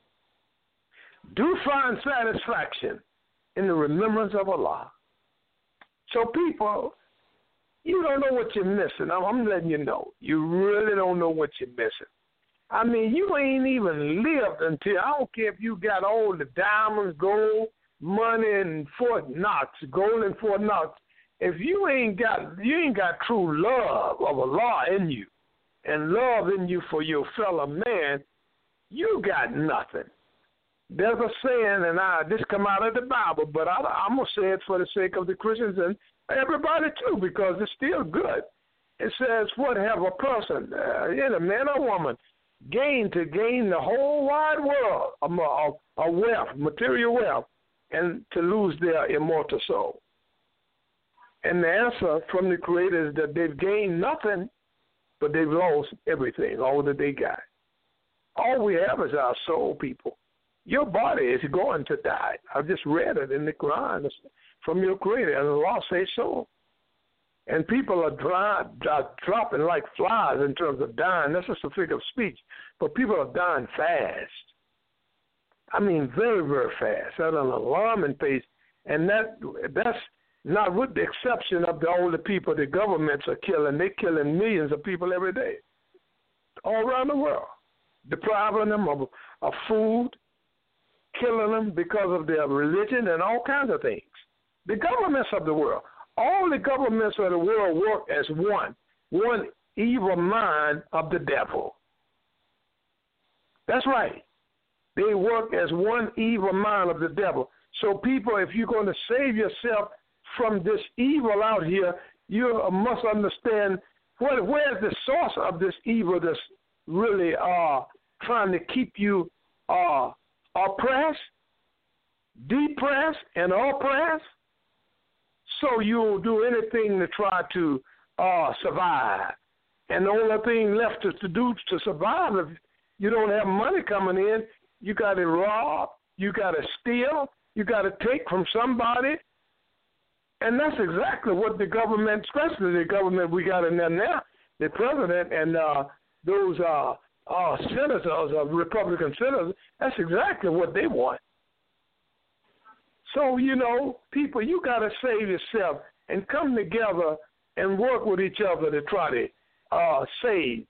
do find satisfaction in the remembrance of Allah. So people, you don't know what you're missing. I'm letting you know. You really don't know what you're missing. I mean, you ain't even lived until, I don't care if you got all the diamonds, gold, money, and Fort Knox, gold in Fort Knox. If you ain't got true love of Allah in you and love in you for your fellow man, you got nothing. There's a saying, and this come out of the Bible, but I'm going to say it for the sake of the Christians and everybody too, because it's still good. It says, what have a person, a man or woman, gain the whole wide world of wealth, material wealth, and to lose their immortal soul? And the answer from the Creator is that they've gained nothing, but they've lost everything, all that they got. All we have is our soul, people. Your body is going to die. I just read it in the Quran from your Creator, and Allah says so. And people are dropping like flies in terms of dying. That's just a figure of speech. But people are dying fast. I mean, very, very fast at an alarming pace. And that's not with the exception of all the people the governments are killing. They're killing millions of people every day, all around the world, depriving them of food, killing them because of their religion and all kinds of things. The governments of the world, all the governments of the world work as one evil mind of the devil. That's right. They work as one evil mind of the devil. So people, if you're going to save yourself from this evil out here, you must understand where's the source of this evil that's really trying to keep you oppressed, depressed, and oppressed. So you'll do anything to try to survive. And the only thing left to do to survive, if you don't have money coming in, you got to rob, you got to steal, you got to take from somebody. And that's exactly what the government, especially the government we got in there now, the president and those senators, Republican senators, that's exactly what they want. So, people, you got to save yourself and come together and work with each other to try to save,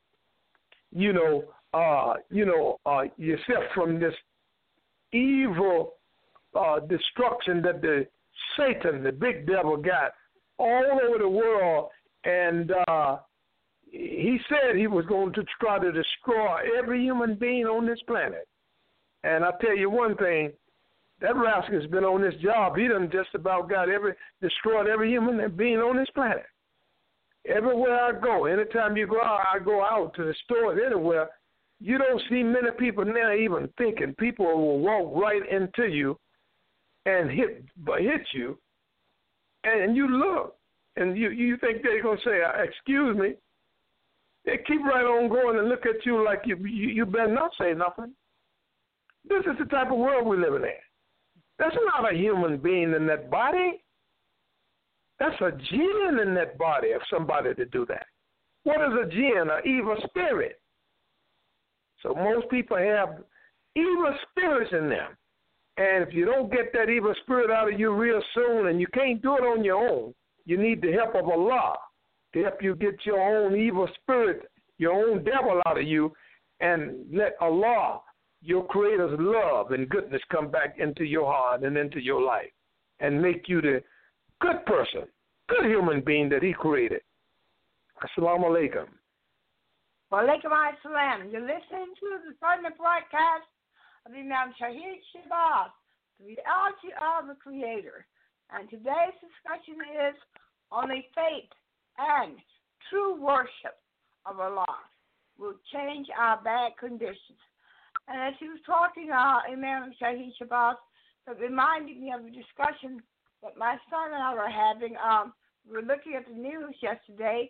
yourself from this evil destruction that Satan, the big devil, got all over the world. And he said he was going to try to destroy every human being on this planet. And I tell you one thing, that rascal has been on this job. He done just about destroyed every human being on this planet. Everywhere I go, anytime you go out, I go out to the stores, anywhere, you don't see many people now even thinking. People will walk right into you and hit you, and you look, and you think they're going to say, excuse me. They keep right on going and look at you like you better not say nothing. This is the type of world we live in. That's not a human being in that body. That's a jinn in that body of somebody to do that. What is a jinn? An evil spirit. So most people have evil spirits in them. And if you don't get that evil spirit out of you real soon, and you can't do it on your own, you need the help of Allah to help you get your own evil spirit, your own devil out of you, and let Allah, your Creator's love and goodness, come back into your heart and into your life and make you the good person, good human being that He created. Assalamu alaikum. Wa alaikum assalam. You're listening to the Sunday broadcast of Imam Shahid Shabazz, the reality of the Creator. And today's discussion is on the faith and true worship of Allah will change our bad conditions. And as he was talking, Imam Shahid Shabazz, it reminded me of a discussion that my son and I were having. We were looking at the news yesterday,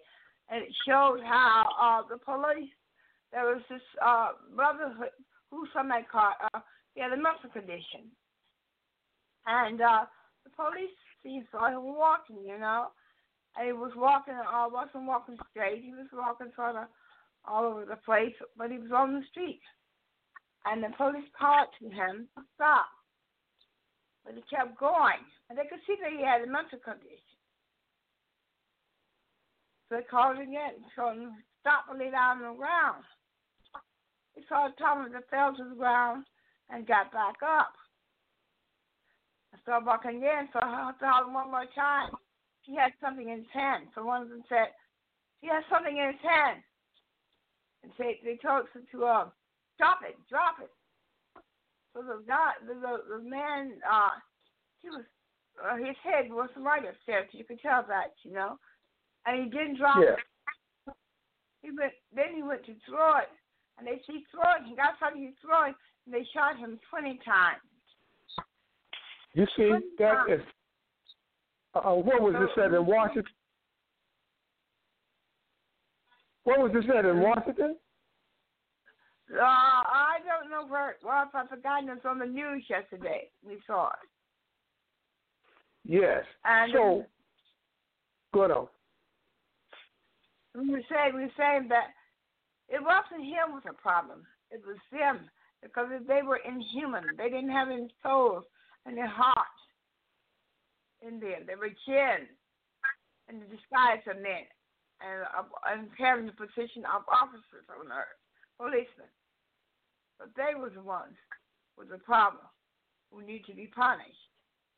and it showed how the police, there was this brother who some may call, he had a mental condition. And the police, he saw him walking, you know, and he was walking, wasn't walking straight, he was walking sort of all over the place, but he was on the street. And the police called to him to stop. But he kept going, and they could see that he had a mental condition. So they called again, told him to stop and lay down on the ground. He saw Thomas that fell to the ground and got back up. I started walking again, so I told him one more time. He had something in his hand. So one of them said, he has something in his hand. And they told him to drop it. So the man, he was, his head was right upstairs. You could tell that, you know. And he didn't drop it. Then he went to throw it. And they see throwing. He got something to throw it, and they shot him 20 times. You see, that is, what was this said in Washington? What was this said in Washington? I don't know where it was. I've forgotten. It was on the news yesterday. We saw it. Yes. And so, go on. We were saying that it wasn't him was a problem. It was them, because they were inhuman. They didn't have any souls and their hearts in them. They were jinn in the disguise of men and having the position of officers on earth, policemen. But they were the ones with the problem who need to be punished.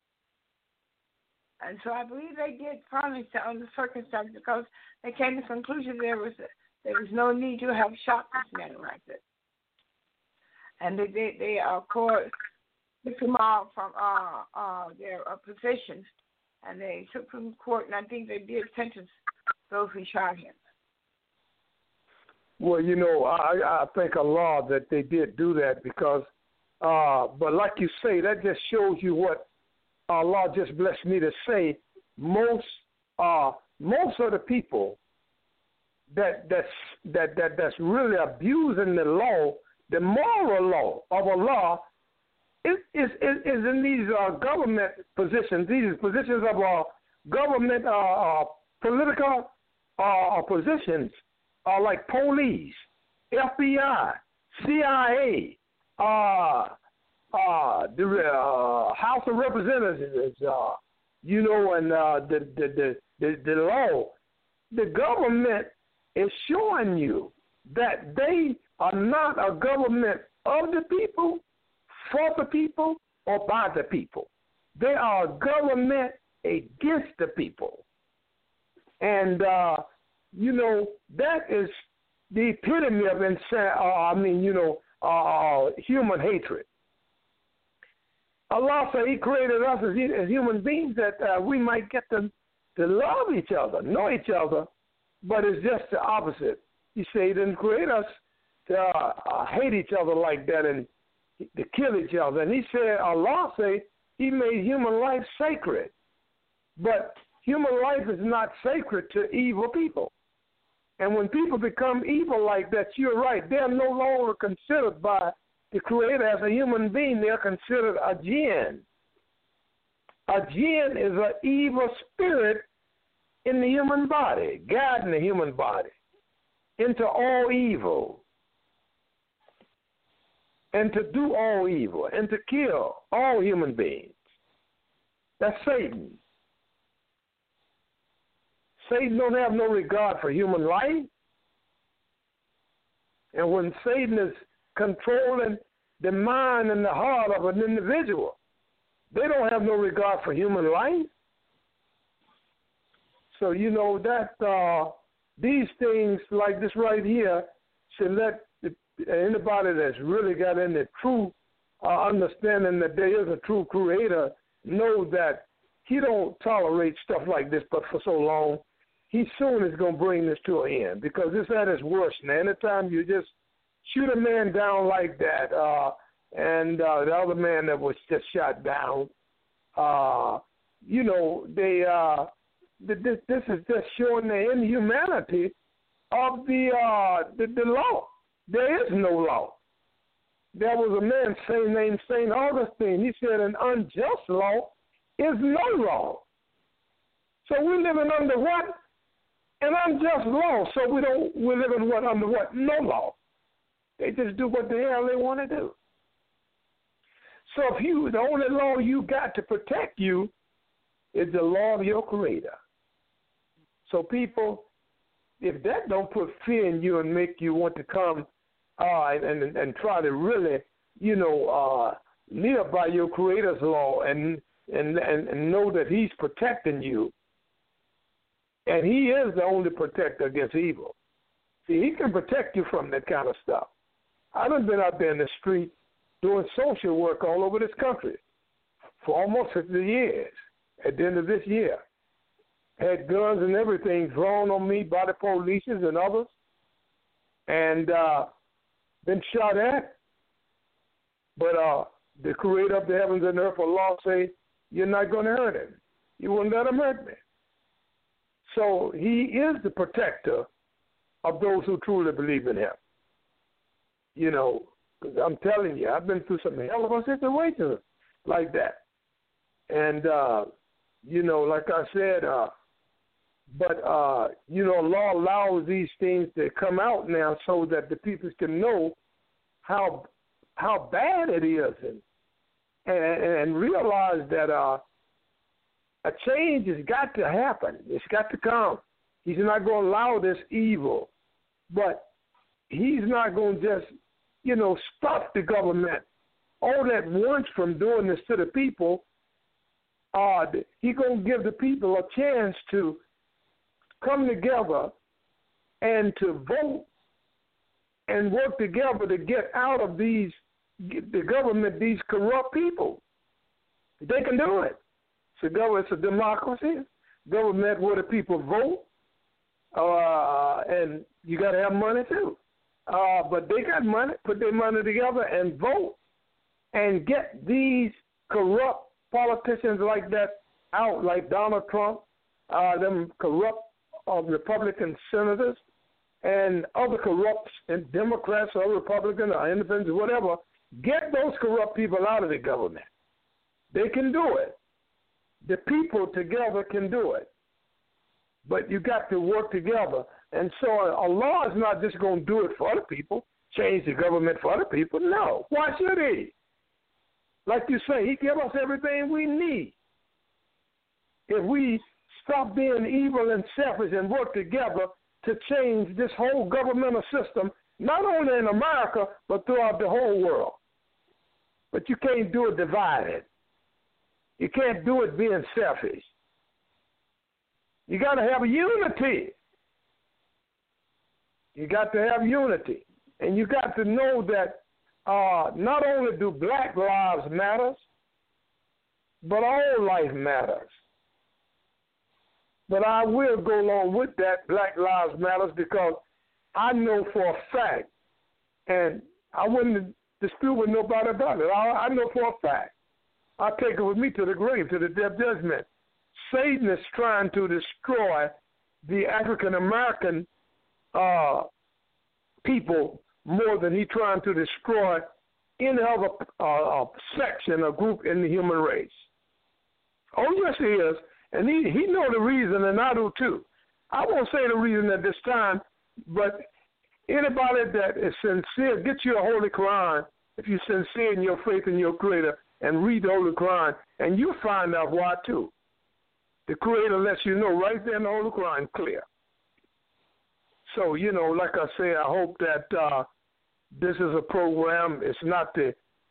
And so I believe they did punish under the circumstances, because they came to the conclusion there was no need to have shot this man like this. And they of course, took them out from their positions, and they took them to court, and I think they did sentence those who shot him. Well, you know, I think a law that they did do that because, but like you say, that just shows you what Allah just blessed me to say. Most of the people that's really abusing the law, the moral law of Allah, is in these government positions, these positions of government political positions, like police, FBI, CIA, the House of Representatives, you know, and the law. The government is showing you that they are not a government of the people, for the people, or by the people. They are a government against the people. And, you know, that is the epitome of human hatred. Allah said He created us as human beings that we might get to love each other, know each other, but it's just the opposite. He said He didn't create us to hate each other like that and to kill each other. And He said, Allah said He made human life sacred, but human life is not sacred to evil people. And when people become evil like that, you're right, they're no longer considered by the Creator as a human being. They're considered a jinn. A jinn is an evil spirit in the human body, guiding the human body into all evil, and to do all evil, and to kill all human beings. That's Satan. Satan don't have no regard for human life. And when Satan is controlling the mind and the heart of an individual, they don't have no regard for human life. So, you know, that these things like this right here should let anybody that's really got in the true understanding that there is a true Creator know that He don't tolerate stuff like this but for so long. He soon is going to bring this to an end, because this at its worst. And anytime you just shoot a man down like that, and the other man that was just shot down, you know, this is just showing the inhumanity of the law. There is no law. There was a man named St. Augustine. He said an unjust law is no law. So we're living under what? An unjust law. So we're living under what? No law. They just do what the hell they want to do. So the only law you got to protect you is the law of your Creator. So people, if that don't put fear in you and make you want to come and try to really, live by your Creator's law and know that He's protecting you, and He is the only protector against evil. See, He can protect you from that kind of stuff. I've been out there in the street doing social work all over this country for almost 50 years. At the end of this year, had guns and everything drawn on me by the police and others, and been shot at. But the Creator of the heavens and earth, Allah, say, you're not going to hurt him. You won't let him hurt me. So He is the protector of those who truly believe in Him. Because I'm telling you, I've been through some hell of a situation like that. And, like I said, Allah allows these things to come out now so that the people can know how bad it is and realize that a change has got to happen. It's got to come. He's not going to allow this evil, but He's not going to just, stop the government all at once from doing this to the people. He's going to give the people a chance to come together and to vote and work together to get out of the government, these corrupt people. They can do it. It's a democracy, government where the people vote, and you got to have money too. But they got money, put their money together and vote and get these corrupt politicians like that out, like Donald Trump, them corrupt Republican senators, and other corrupt and Democrats or Republicans or independents, whatever. Get those corrupt people out of the government. They can do it. The people together can do it. But you got to work together. And so Allah is not just going to do it for other people, change the government for other people. No. Why should He? Like you say, He gives us everything we need. If we stop being evil and selfish and work together to change this whole governmental system, not only in America, but throughout the whole world. But you can't do it divided. You can't do it being selfish. You got to have unity. You got to have unity. And you got to know that not only do black lives matter, but all life matters. But I will go along with that, Black Lives Matter, because I know for a fact, and I wouldn't dispute with nobody about it. I know for a fact. I'll take it with me to the grave, to the day of judgment. Satan is trying to destroy the African American people more than he's trying to destroy any other section or group in the human race. Oh, yes, he is. And he knows the reason, and I do too. I won't say the reason at this time, but anybody that is sincere, get you a Holy Quran if you're sincere in your faith in your Creator, and read the Holy Quran, and you'll find out why too. The Creator lets you know right there in the Holy Quran, clear. So, like I say, I hope that this is a program. It's not to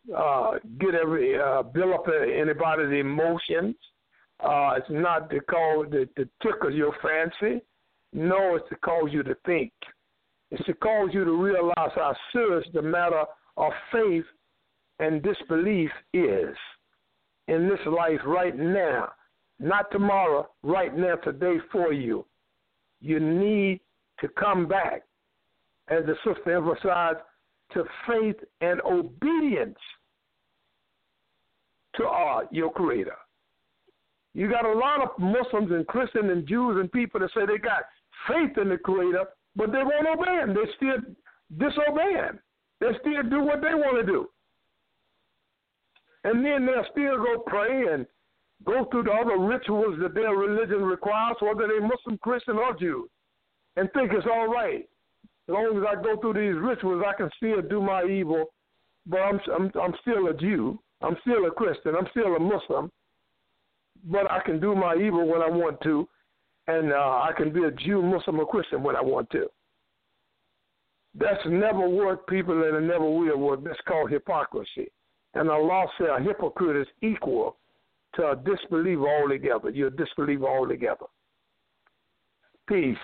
build up anybody's emotions. It's not to tickle your fancy. No, it's to cause you to think. It's to cause you to realize how serious the matter of faith and disbelief is in this life right now. Not tomorrow, right now, today for you. You need to come back, as the sister emphasized, to faith and obedience to your Creator. You got a lot of Muslims and Christians and Jews and people that say they got faith in the Creator, but they won't obey Him. They still disobey Him. They still do what they want to do. And then they'll still go pray and go through the other rituals that their religion requires, whether they're Muslim, Christian, or Jew, and think it's all right. As long as I go through these rituals, I can still do my evil, but I'm still a Jew. I'm still a Christian. I'm still a Muslim, but I can do my evil when I want to, and I can be a Jew, Muslim, or Christian when I want to. That's never worked, people, and it never will work. That's called hypocrisy. And Allah said a hypocrite is equal to a disbeliever altogether. You're a disbeliever altogether. Peace.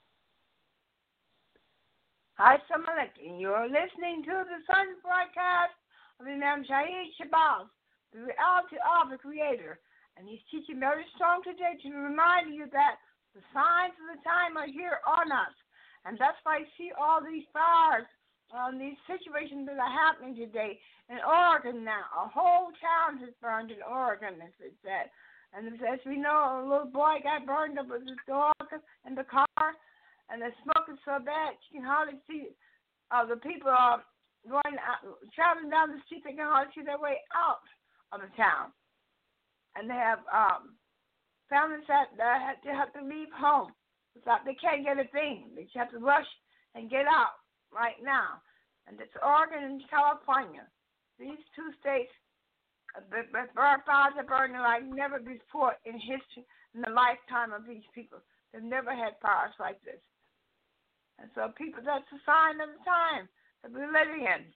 Hi, Assalamualaikum. You're listening to the Sunday broadcast of Imam Shahid Shabazz, the reality of the Creator. And he's teaching very strong today to remind you that the signs of the time are here on us. And that's why you see all these fires, these situations that are happening today in Oregon now. A whole town has burned in Oregon, as it said. And as we know, a little boy got burned up with his dog in the car. And the smoke is so bad, you can hardly see the people going out, traveling down the street. They can hardly see their way out of the town. And they have families that have to leave home. They can't get a thing. They just have to rush and get out right now. And it's Oregon and California. These two states, the fires are burning like never before in history, in the lifetime of these people. They've never had fires like this. And so, people, that's a sign of the time that we're living in.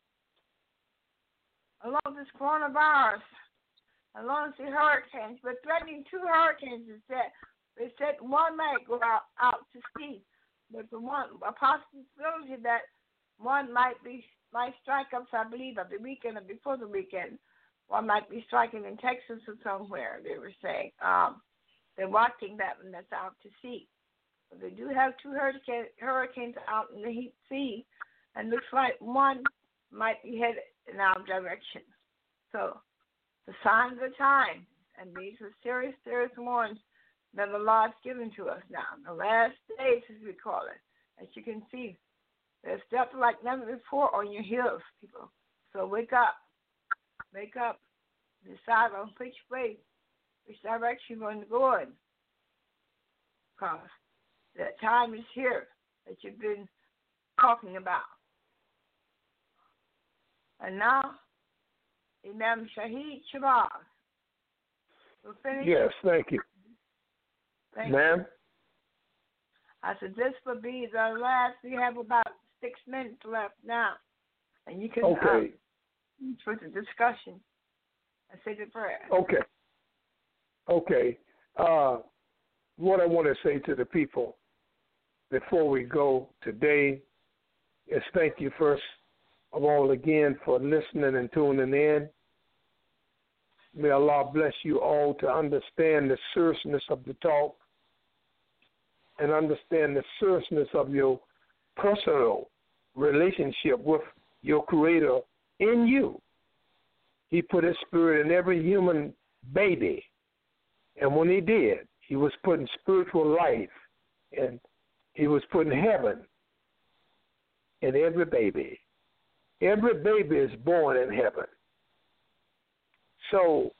Along with this coronavirus, along with the hurricanes, we're threatening 2 hurricanes. They said one might go out to sea, but a possibility that one might strike us, I believe, at the weekend or before the weekend. One might be striking in Texas or somewhere, they were saying. They're watching that one that's out to sea. But they do have 2 hurricanes out in the heat sea, and looks like one might be headed in our direction. So, the signs of the time, and these are serious, serious warnings that the Lord's given to us now. The last days, as we call it. As you can see, there's stuff like never before on your heels, people. So wake up. Wake up. Decide on which way, which direction you're going to go in. Because that time is here that you've been talking about. And now, Imam Shahid Shabazz will finish. Yes, thank you. Thank Ma'am? you. I said this will be the last. We have about 6 minutes left now. And you can for the discussion and say the prayer. Okay. What I want to say to the people before we go today is thank you first of all again for listening and tuning in. May Allah bless you all to understand the seriousness of the talk and understand the seriousness of your personal relationship with your Creator in you. He put His Spirit in every human baby. And when He did, He was putting spiritual life and He was putting heaven in every baby. Every baby is born in heaven. So,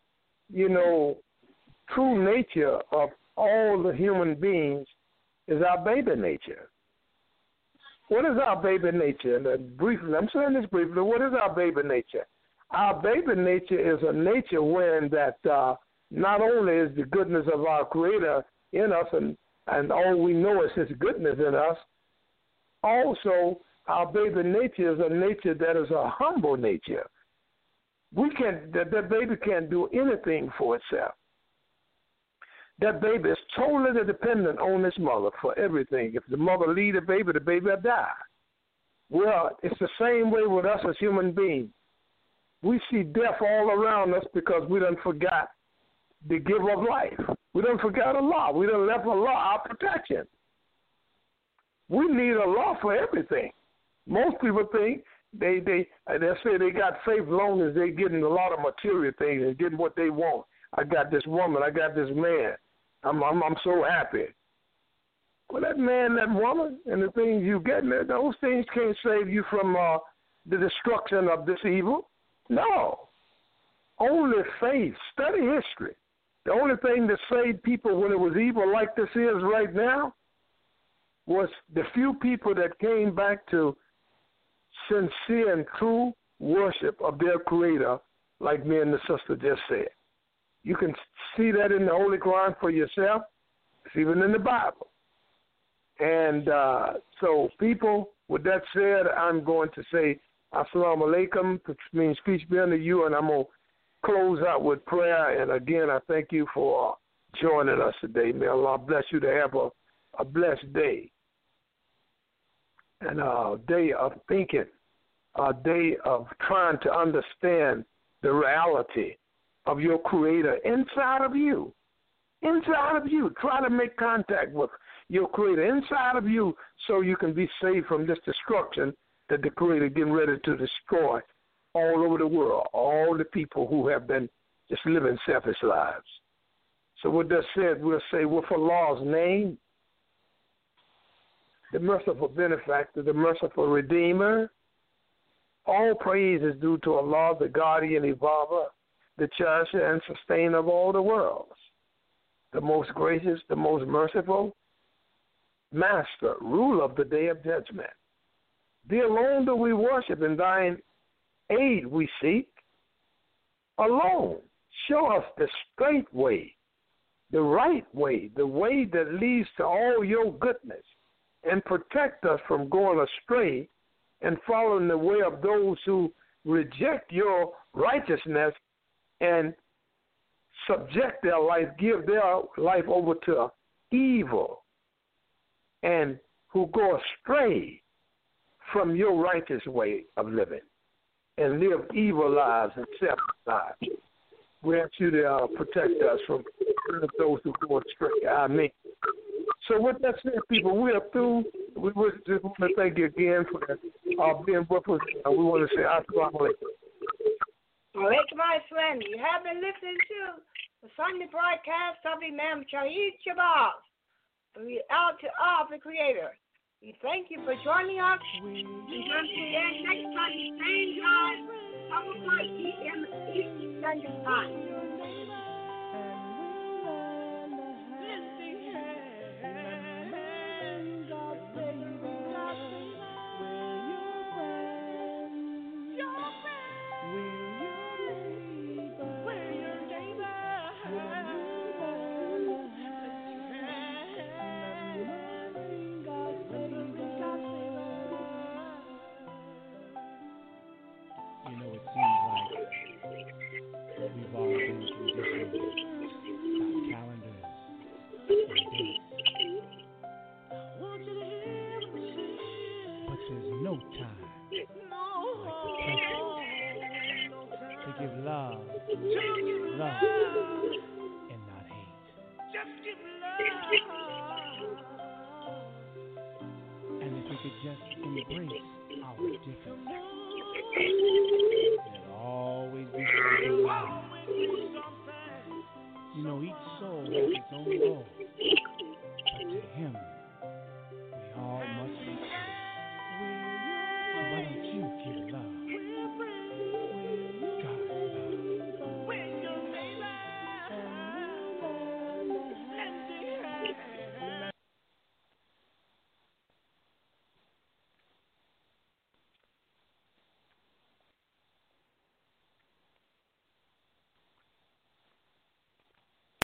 true nature of all the human beings is our baby nature. What is our baby nature? And briefly, I'm saying this briefly. What is our baby nature? Our baby nature is a nature wherein that not only is the goodness of our Creator in us, and all we know is His goodness in us, also our baby nature is a nature that is a humble nature. That baby can't do anything for itself. That baby is totally dependent on its mother for everything. If the mother leaves the baby will die. Well, it's the same way with us as human beings. We see death all around us because we done forgot the giver of life. We done forgot Allah. We done left Allah our protection. We need Allah for everything. Most people think they say they got faith as long as they're getting a lot of material things and getting what they want. I got this woman, I got this man. I'm so happy. Well, that man, that woman, and the things you get, those things can't save you from the destruction of this evil. No. Only faith. Study history. The only thing that saved people when it was evil like this is right now was the few people that came back to sincere and true worship of their Creator, like me and the sister just said. You can see that in the Holy Quran for yourself. It's even in the Bible. And so, people, with that said, I'm going to say Assalamu alaikum, which means peace be unto you, and I'm going to close out with prayer. And again, I thank you for joining us today. May Allah bless you to have a blessed day, and a day of thinking, a day of trying to understand the reality of your Creator inside of you. Inside of you. Try to make contact with your Creator inside of you so you can be saved from this destruction that the Creator getting ready to destroy all over the world, all the people who have been just living selfish lives. So with that said, we'll say with Allah's name, the merciful benefactor, the merciful redeemer, all praise is due to Allah, the guardian evolver, the cherisher and sustainer of all the worlds, the most gracious, the most merciful, master, ruler of the day of judgment. Thee alone do we worship, and thine aid we seek. Alone show us the straight way, the right way, the way that leads to all your goodness, and protect us from going astray and following the way of those who reject your righteousness and subject their life, give their life over to evil, and who go astray from your righteous way of living and live evil lives and selfish lives. We ask you to protect us from those who go astray. Amen. So with that said, people, we are through. We just want to thank you again for being with us. We want to say Assalamu alaikum. Alaikum assalam. You have been listening to the Sunday broadcast of Imam Shahid Shabazz, the reality of the Creator. We thank you for joining us. We come again next Sunday, same time, 7:00 p.m. Eastern Standard Time. Each soul has its own goal, but to him